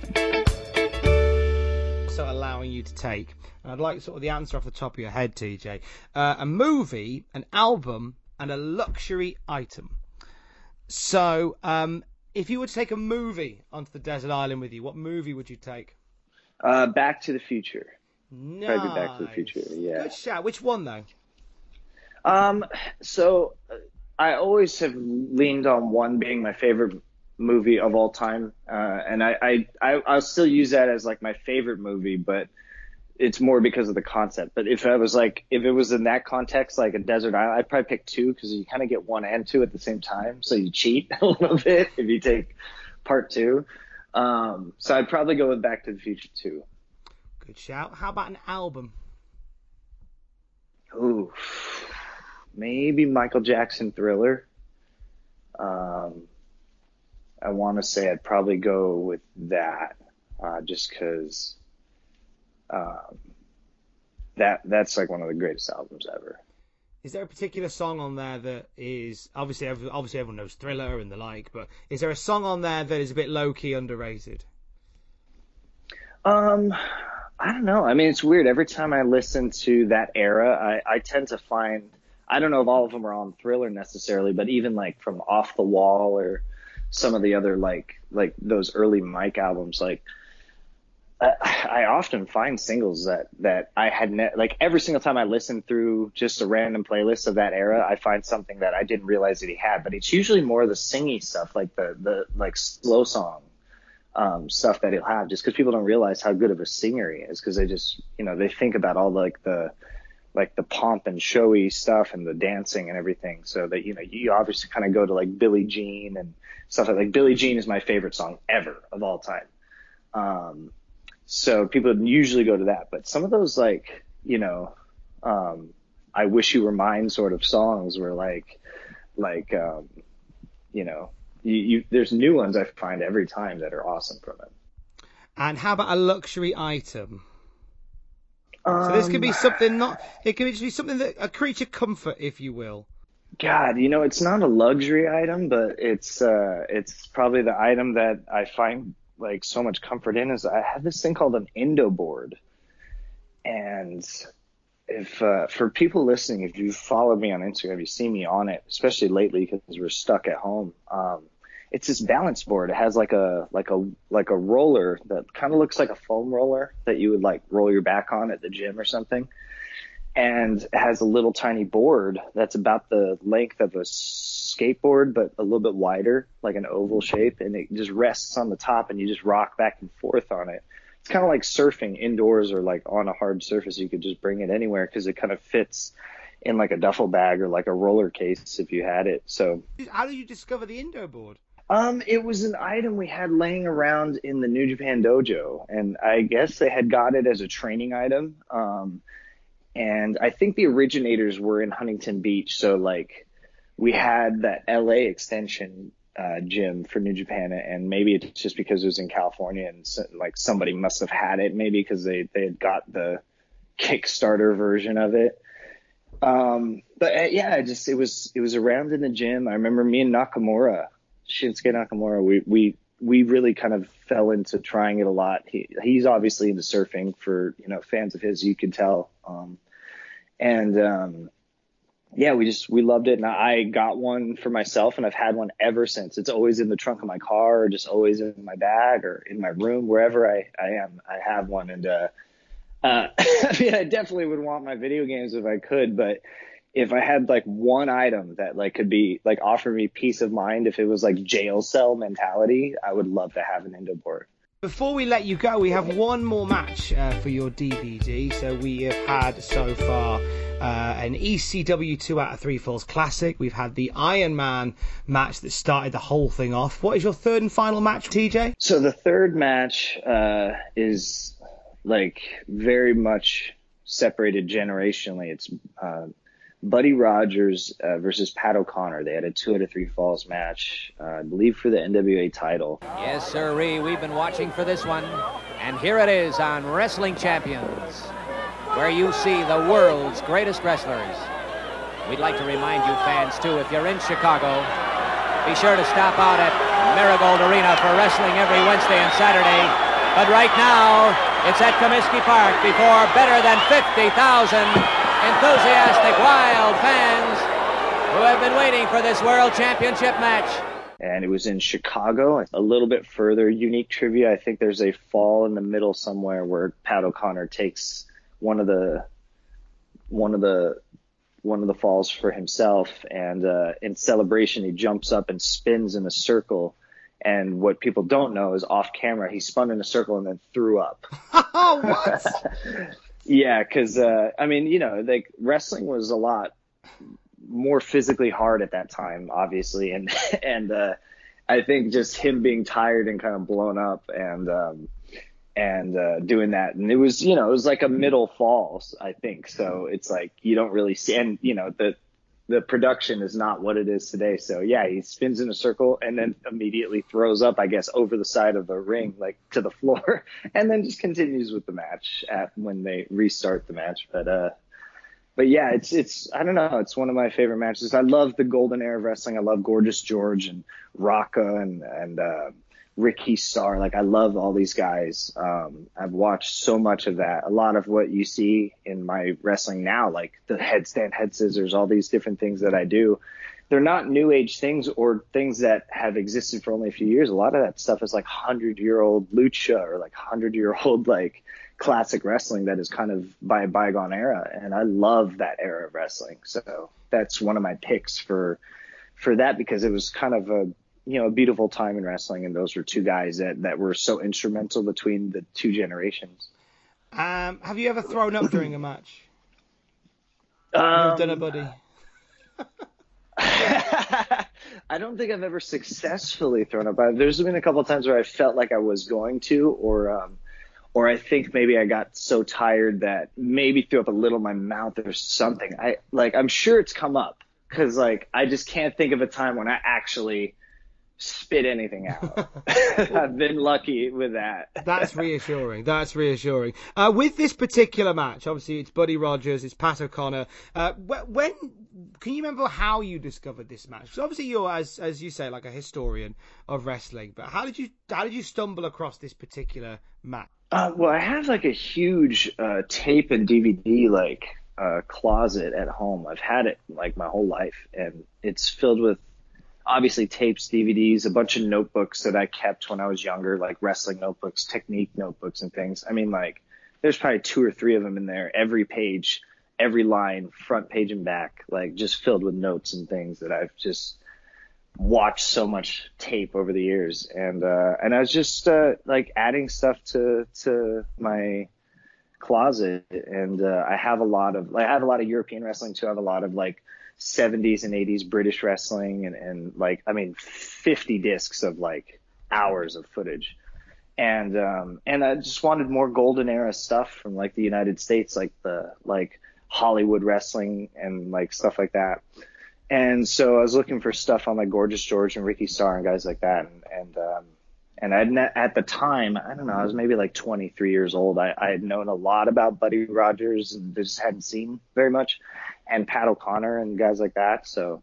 So allowing you to take, and I'd like sort of the answer off the top of your head, T J, uh, a movie, an album, and a luxury item. So um, If you would take a movie onto the desert island with you, what movie would you take?
Uh, Back to the Future.
Nice.
Probably Back to the Future. Yeah.
Good shout. Which one though?
Um. So uh, I always have leaned on one being my favorite movie of all time, uh, and I, I I I'll still use that as like my favorite movie, but it's more because of the concept. But if I was like, if it was in that context, like a desert island, I'd probably pick two because you kind of get one and two at the same time. So you cheat a little bit if you take part two. Um, so I'd probably go with Back to the Future two.
Good shout. How about an album?
Ooh, maybe Michael Jackson Thriller. Um, I want to say I'd probably go with that, uh, just because. Um, that that's like one of the greatest albums ever.
Is there a particular song on there that is obviously obviously everyone knows Thriller and the like, but is there a song on there that is a bit low key underrated?
Um, I don't know. I mean, it's weird. Every time I listen to that era, I, I tend to find, I don't know if all of them are on Thriller necessarily, but even like from Off the Wall or some of the other like like those early Mike albums, like. I often find singles that, that I had ne- like every single time I listen through just a random playlist of that era, I find something that I didn't realize that he had, but it's usually more the singy stuff, like the, the like slow song, um, stuff that he'll have, just because people don't realize how good of a singer he is. Cause they just, you know, they think about all like the, like the pomp and showy stuff and the dancing and everything. So that, you know, you obviously kind of go to like Billie Jean and stuff like, like Billie Jean is my favorite song ever of all time. Um, So people usually go to that, but some of those like, you know, um, I Wish You Were Mine sort of songs were like, like, um, you know, you, you, there's new ones I find every time that are awesome from it.
And how about a luxury item? Um, so this could be something not, it could be something that, a creature comfort, if you will.
God, you know, it's not a luxury item, but it's, uh, it's probably the item that I find like so much comfort in is I have this thing called an endo board. And if, uh, for people listening, if you follow me on Instagram, you see me on it, especially lately because we're stuck at home. Um, it's this balance board. It has like a, like a, like a roller that kind of looks like a foam roller that you would like roll your back on at the gym or something. And it has a little tiny board that's about the length of a skateboard, but a little bit wider, like an oval shape. And it just rests on the top and you just rock back and forth on it. It's kind of like surfing indoors or like on a hard surface. You could just bring it anywhere because it kind of fits in like a duffel bag or like a roller case if you had it. So
how did you discover the Indo board?
Um, it was an item we had laying around in the New Japan dojo. And I guess they had got it as a training item. Um, And I think the originators were in Huntington Beach. So like we had that L A extension uh, gym for New Japan. And maybe it's just because it was in California and so, like somebody must have had it, maybe because they, they had got the Kickstarter version of it. Um, but uh, yeah, it just, it was, it was around in the gym. I remember me and Nakamura, Shinsuke Nakamura, we, we, we really kind of fell into trying it a lot. He, he's obviously into surfing for, you know, fans of his, you can tell. Um, and, um, yeah, we just, we loved it. And I got one for myself and I've had one ever since. It's always in the trunk of my car or just always in my bag or in my room, wherever I, I am, I have one. And, uh, uh, I mean, I definitely would want my video games if I could, but if I had like one item that like could be like offer me peace of mind, if it was like jail cell mentality, I would love to have an Indo board.
Before we let you go, we have one more match uh, for your D V D. So we have had so far uh, an E C W two out of three Falls Classic. We've had the Iron Man match that started the whole thing off. What is your third and final match, T J?
So the third match uh, is like very much separated generationally. It's uh, Buddy Rogers uh, versus Pat O'Connor. They had a two out of three falls match, uh, I believe, for the N W A title.
Yes, sirree. We've been watching for this one. And here it is on Wrestling Champions, where you see the world's greatest wrestlers. We'd like to remind you fans, too, if you're in Chicago, be sure to stop out at Marigold Arena for wrestling every Wednesday and Saturday. But right now, it's at Comiskey Park before better than fifty thousand enthusiastic, wild fans who have been waiting for this World Championship match.
and it was in Chicago, a little bit further. Unique trivia, I think there's a fall in the middle somewhere where Pat O'Connor takes one of the one of the one of the falls for himself, and uh, in celebration he jumps up and spins in a circle. And what people don't know is off camera he spun in a circle and then threw up.
Oh, what?
Yeah, because uh, I mean, you know, like wrestling was a lot more physically hard at that time, obviously, and and uh, I think just him being tired and kind of blown up and um, and uh, doing that, and it was, you know, it was like a middle fall, I think. So it's like you don't really see, and you know, the the production is not what it is today. So yeah, he spins in a circle and then immediately throws up, I guess, over the side of the ring, like to the floor, and then just continues with the match at when they restart the match. But uh, but yeah, it's it's I don't know, it's one of my favorite matches. I love the golden era of wrestling. I love Gorgeous George and Rocca and and uh, Ricky Starr. Like I love all these guys. Um, I've watched so much of that. A lot of what you see in my wrestling now, like the headstand, head scissors, all these different things that I do, they're not new age things or things that have existed for only a few years. A lot of that stuff is like hundred year old lucha or like hundred year old like classic wrestling that is kind of by a bygone era. And I love that era of wrestling. So that's one of my picks for, for that, because it was kind of a, you know, a beautiful time in wrestling, and those were two guys that, that were so instrumental between the two generations.
Um, have you ever thrown up during a match?
Um,
You've done it, buddy.
I don't think I've ever successfully thrown up. There's been a couple of times where I felt like I was going to, or um, or I think maybe I got so tired that maybe threw up a little in my mouth or something. I like I'm sure it's come up, because like I just can't think of a time when I actually spit anything out. I've been lucky with that.
That's reassuring. That's reassuring. Uh, with this particular match, obviously it's Buddy Rogers, it's Pat O'Connor. Uh, when can you remember how you discovered this match? So obviously you're, as as you say, like a historian of wrestling. But how did you how did you stumble across this particular match?
Uh, well, I have like a huge uh, tape and D V D like uh, closet at home. I've had it like my whole life, and it's filled with obviously tapes, D V Ds, a bunch of notebooks that I kept when I was younger, like wrestling notebooks, technique notebooks and things. I mean, like there's probably two or three of them in there, every page, every line, front page and back, like just filled with notes and things that I've just watched so much tape over the years. And, uh, and I was just, uh, like adding stuff to, to my closet. And, uh, I have a lot of, like, I have a lot of European wrestling too. I have a lot of like seventies and eighties British wrestling, and, and like, I mean, fifty discs of like hours of footage. And, um, and I just wanted more golden era stuff from like the United States, like the, like Hollywood wrestling and like stuff like that. And so I was looking for stuff on like Gorgeous George and Ricky Starr and guys like that. And, and, um, and I'd ne- at the time, I don't know, I was maybe like twenty-three years old. I, I had known a lot about Buddy Rogers and just hadn't seen very much, and Pat O'Connor and guys like that. So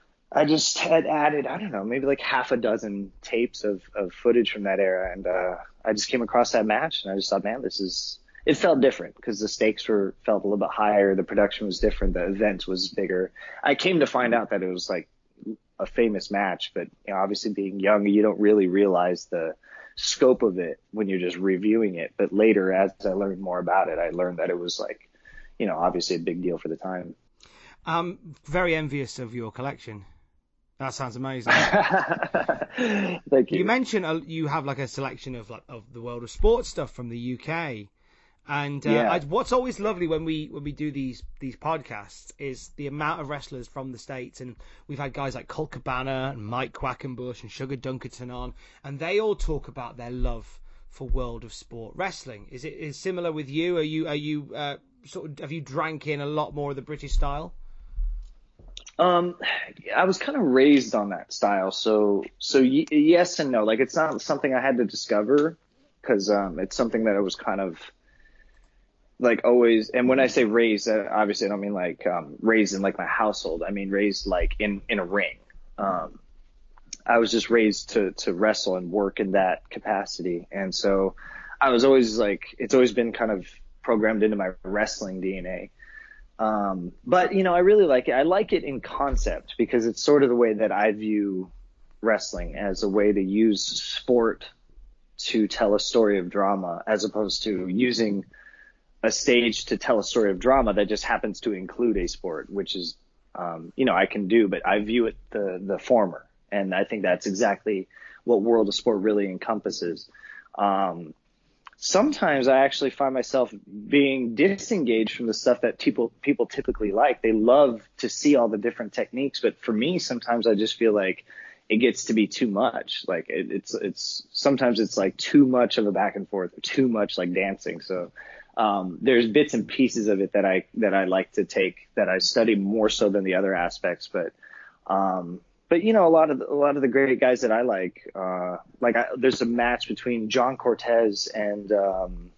I just had added, I don't know, maybe like half a dozen tapes of, of footage from that era. And, uh, I just came across that match, and I just thought, man, this is, it felt different because the stakes were felt a little bit higher. The production was different. The event was bigger. I came to find out that it was like a famous match, but you know, obviously being young, you don't really realize the scope of it when you're just reviewing it. But later, as I learned more about it, I learned that it was like, you know, obviously a big deal for the time.
I'm very envious of your collection. That sounds amazing.
Thank you.
You mentioned uh, you have like a selection of like of the world of sports stuff from the U K. And uh,
yeah.
I, what's always lovely when we when we do these these podcasts is the amount of wrestlers from the States. And we've had guys like Colt Cabana and Mike Quackenbush and Sugar Dunkerton on, and they all talk about their love for world of sport wrestling. Is it is similar with you? Are you are you uh, sort of have you drank in a lot more of the British style?
Um, I was kind of raised on that style, so so y- yes and no. Like it's not something I had to discover, because um, it's something that I was kind of like always. And when I say raised, uh, obviously I don't mean like um, raised in like my household. I mean raised like in in a ring. Um, I was just raised to to wrestle and work in that capacity, and so I was always like, it's always been kind of programmed into my wrestling D N A. Um, but, you know, I really like it. I like it in concept because it's sort of the way that I view wrestling as a way to use sport to tell a story of drama, as opposed to using a stage to tell a story of drama that just happens to include a sport, which is, um, you know, I can do, but I view it the, the former. And I think that's exactly what World of Sport really encompasses. Um, sometimes I actually find myself being disengaged from the stuff that people, people typically like. They love to see all the different techniques, but for me, sometimes I just feel like it gets to be too much. Like it, it's, it's, sometimes it's like too much of a back and forth, or too much like dancing. So, Um, there's bits and pieces of it that I that I like to take, that I study more so than the other aspects. But um, but you know, a lot of the, a lot of the great guys that I like, uh, like I, there's a match between John Cortez and um,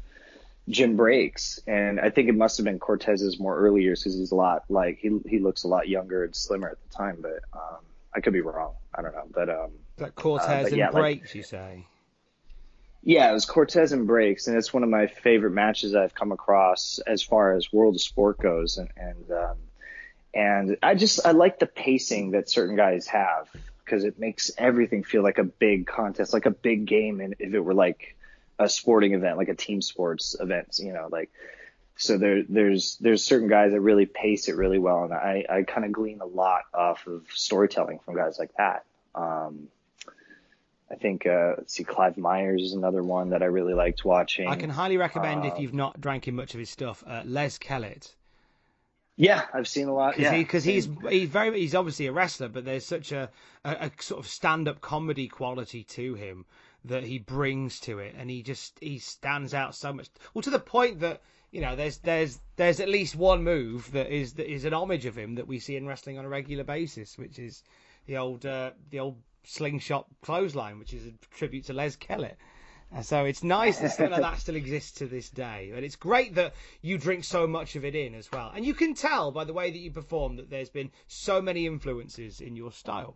Jim Breaks, and I think it must have been Cortez's more early years, because he's a lot like he he looks a lot younger and slimmer at the time. But um, I could be wrong. I don't know. But um,
like Cortez uh, but
and
yeah, Breaks,
like,
you say?
Yeah, it was Cortez and Breaks, and it's one of my favorite matches I've come across as far as World of Sport goes. And and, um, and I just I like the pacing that certain guys have, because it makes everything feel like a big contest, like a big game. And if it were like a sporting event, like a team sports event, you know, like so there there's there's certain guys that really pace it really well, and I I kind of glean a lot off of storytelling from guys like that. Um, I think, uh, let's see, Clive Myers is another one that I really liked watching.
I can highly recommend, uh, if you've not drank in much of his stuff, uh, Les Kellett.
Yeah, I've seen a lot. Yeah,
because he, he's he's very he's obviously a wrestler, but there's such a, a, a sort of stand-up comedy quality to him that he brings to it, and he just he stands out so much. Well, to the point that, you know, there's there's there's at least one move that is that is an homage of him that we see in wrestling on a regular basis, which is the old uh, the old. slingshot clothesline, which is a tribute to Les Kellett. And so it's nice that something like that still exists to this day. And it's great that you drink so much of it in as well. And you can tell by the way that you perform that there's been so many influences in your style.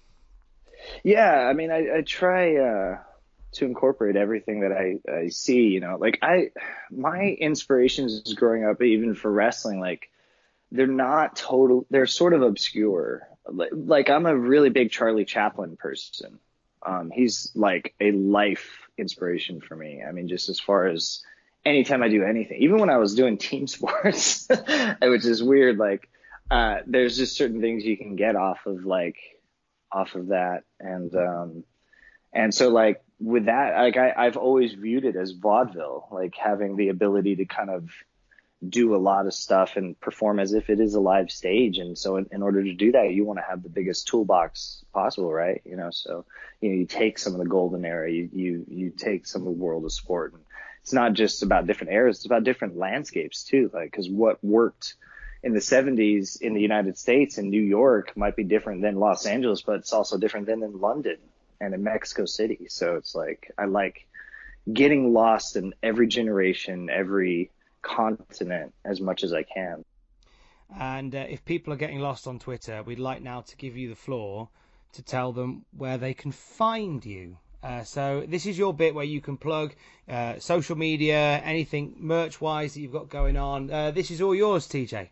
Yeah, I mean, I, I try uh, to incorporate everything that I, I see, you know. Like, I, my inspirations growing up, even for wrestling, like, they're not total, they're sort of obscure. Like, I'm a really big Charlie Chaplin person. Um, he's like a life inspiration for me. I mean, just as far as anytime I do anything, even when I was doing team sports, which is weird, like, uh, there's just certain things you can get off of like, off of that. And, um, and so like with that, like I, I've always viewed it as vaudeville, like having the ability to kind of do a lot of stuff and perform as if it is a live stage. And so in, in order to do that, you want to have the biggest toolbox possible, right? You know, so, you know, you take some of the golden era, you, you, you take some of the World of Sport, and it's not just about different eras, it's about different landscapes too. Like, cause what worked in the seventies in the United States and New York might be different than Los Angeles, but it's also different than in London and in Mexico City. So it's like, I like getting lost in every generation, every continent as much as I can.
And uh, if people are getting lost on Twitter, we'd like now to give you the floor to tell them where they can find you. Uh, so this is your bit where you can plug uh, social media, anything merch-wise that you've got going on. Uh, this is all yours, T J.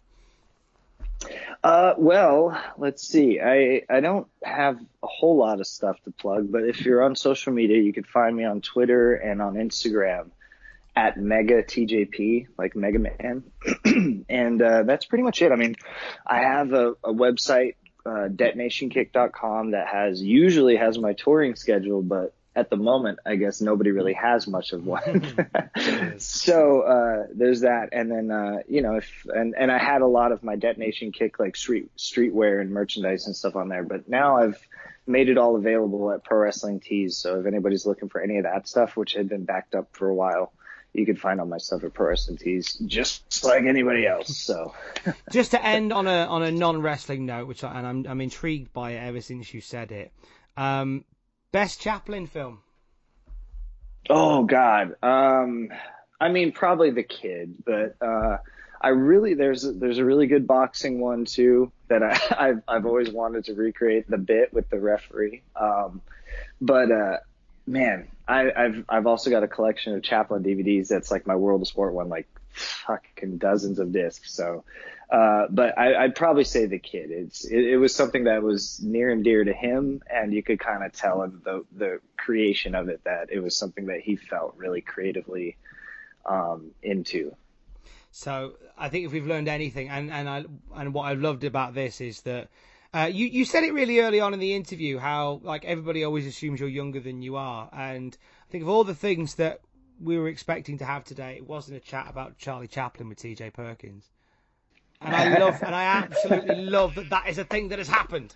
Uh, well, let's see. I, I don't have a whole lot of stuff to plug, but if you're on social media, you can find me on Twitter and on Instagram at Mega T J P, like Mega Man. And uh, that's pretty much it. I mean, I have a, a website, uh, detonation kick dot com, that has usually has my touring schedule, but at the moment, I guess nobody really has much of one. So uh, there's that. And then, uh, you know, if and, and I had a lot of my Detonation Kick, like street streetwear and merchandise and stuff on there. But now I've made it all available at Pro Wrestling Tees. So if anybody's looking for any of that stuff, which had been backed up for a while, you can find all my stuff at Pro Wrestling Tees, just like anybody else. So
just to end on a on a non-wrestling note, which I, and I'm I'm intrigued by it ever since you said it. Um, best Chaplin film?
Oh God, um, I mean probably The Kid, but uh, I really there's a, there's a really good boxing one too that I I've, I've always wanted to recreate, The Bit with the referee. Um, but uh, man, I, I've I've also got a collection of Chaplin D V Ds that's like my World of Sport one, like fucking dozens of discs. So, uh, but I, I'd probably say The Kid. It's it, it was something that was near and dear to him, and you could kind of tell in the the creation of it that it was something that he felt really creatively um, into.
So I think if we've learned anything, and and I and what I loved about this is that. Uh, you, you said it really early on in the interview, how like everybody always assumes you're younger than you are. And I think of all the things that we were expecting to have today, it wasn't a chat about Charlie Chaplin with T J Perkins. And I love, and I absolutely love that that is a thing that has happened.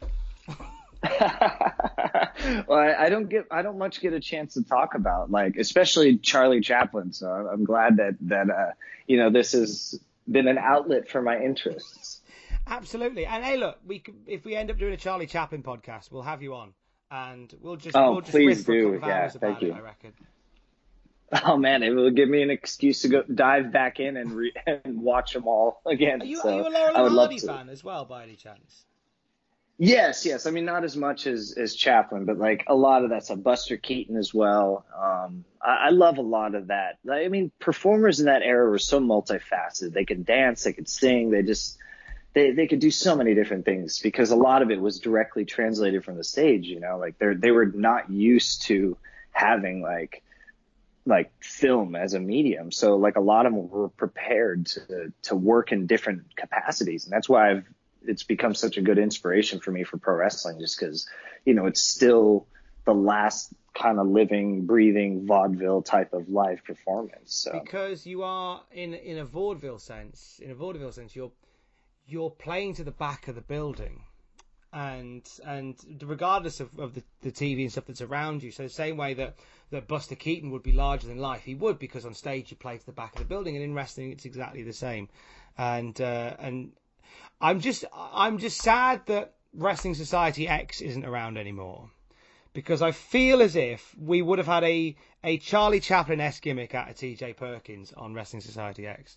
Well, I, I don't get, I don't much get a chance to talk about, like, especially Charlie Chaplin. So I'm glad that, that, uh, you know, this has been an outlet for my interests.
Absolutely. And hey, look, we could, if we end up doing a Charlie Chaplin podcast, we'll have you on, and we'll just
oh,
we'll just
please
riff for a
do.
couple of
Yeah,
hours
thank
about
you.
it, I reckon.
Oh man, it will give me an excuse to go dive back in and re- and watch them all again.
Are you,
so
are you a Laurel
I would
and
love
Hardy
to.
fan as well, by any chance?
Yes, yes. I mean, not as much as, as Chaplin, but like a lot of that stuff. Buster Keaton as well. Um, I, I love a lot of that. I mean, performers in that era were so multifaceted. They could dance, they could sing, they just they they could do so many different things because a lot of it was directly translated from the stage. You know, like they they were not used to having like like film as a medium, so like a lot of them were prepared to to work in different capacities, and that's why I've it's become such a good inspiration for me for pro wrestling, just because, you know, it's still the last kind of living, breathing vaudeville type of live performance. So. Because
you are in in a vaudeville sense, in a vaudeville sense, you're you're playing to the back of the building, and and regardless of, of the, the T V and stuff that's around you. So the same way that, that Buster Keaton would be larger than life, he would, because on stage you play to the back of the building, and in wrestling it's exactly the same. And uh, and I'm just I'm just sad that Wrestling Society X isn't around anymore, because I feel as if we would have had a, a Charlie Chaplin-esque gimmick out of T J Perkins on Wrestling Society X.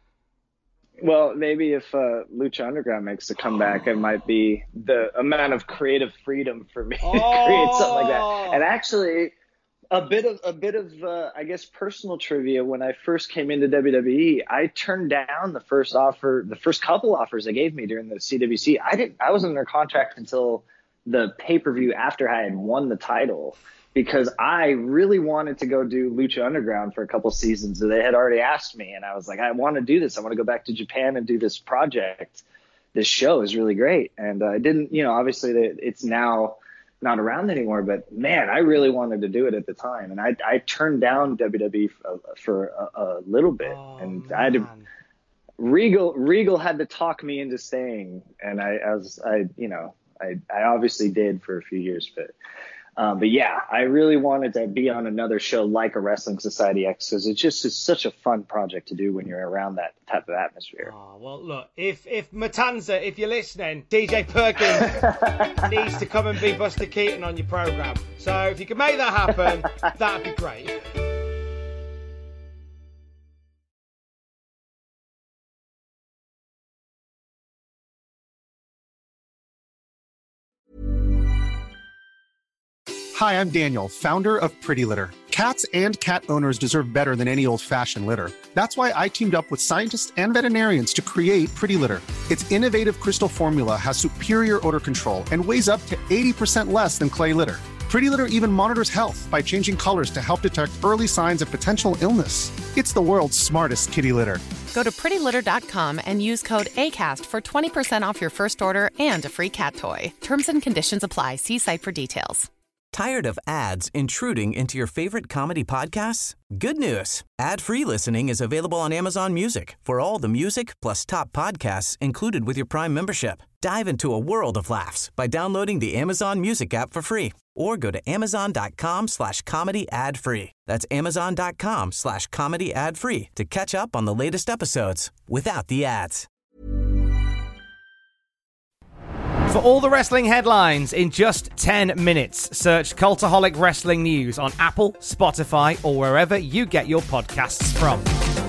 Well, maybe if uh, Lucha Underground makes a comeback, it might be the amount of creative freedom for me
oh.
to create something like that. And actually, a bit of a bit of uh, I guess personal trivia. When I first came into W W E, I turned down the first offer, the first couple offers they gave me during the C W C. I didn't. I wasn't under contract until the pay-per-view after I had won the title, because I really wanted to go do Lucha Underground for a couple seasons. They had already asked me, and I was like, I want to do this. I want to go back to Japan and do this project. This show is really great. And I uh, didn't, you know, obviously it's now not around anymore, but man, I really wanted to do it at the time. And I, I turned down W W E for, for a, a little bit. Oh, and man. I had to, Regal, Regal had to talk me into staying. And I, I was, I, you know, I, I obviously did for a few years, but, um, but yeah, I really wanted to be on another show like a Wrestling Society X, because it's just it's such a fun project to do when you're around that type of atmosphere.
Oh, well, look, if if Matanza, if you're listening, D J Perkins needs to come and be Buster Keaton on your program. So if you can make that happen, that'd be great.
Hi, I'm Daniel, founder of Pretty Litter. Cats and cat owners deserve better than any old-fashioned litter. That's why I teamed up with scientists and veterinarians to create Pretty Litter. Its innovative crystal formula has superior odor control and weighs up to eighty percent less than clay litter. Pretty Litter even monitors health by changing colors to help detect early signs of potential illness. It's the world's smartest kitty litter.
Go to pretty litter dot com and use code ACAST for twenty percent off your first order and a free cat toy. Terms and conditions apply. See site for details.
Tired of ads intruding into your favorite comedy podcasts? Good news. Ad-free listening is available on Amazon Music for all the music plus top podcasts included with your Prime membership. Dive into a world of laughs by downloading the Amazon Music app for free or go to amazon.com slash comedy ad free. That's amazon.com slash comedy ad free to catch up on the latest episodes without the ads.
For all the wrestling headlines in just ten minutes, search Cultaholic Wrestling News on Apple, Spotify, or wherever you get your podcasts from.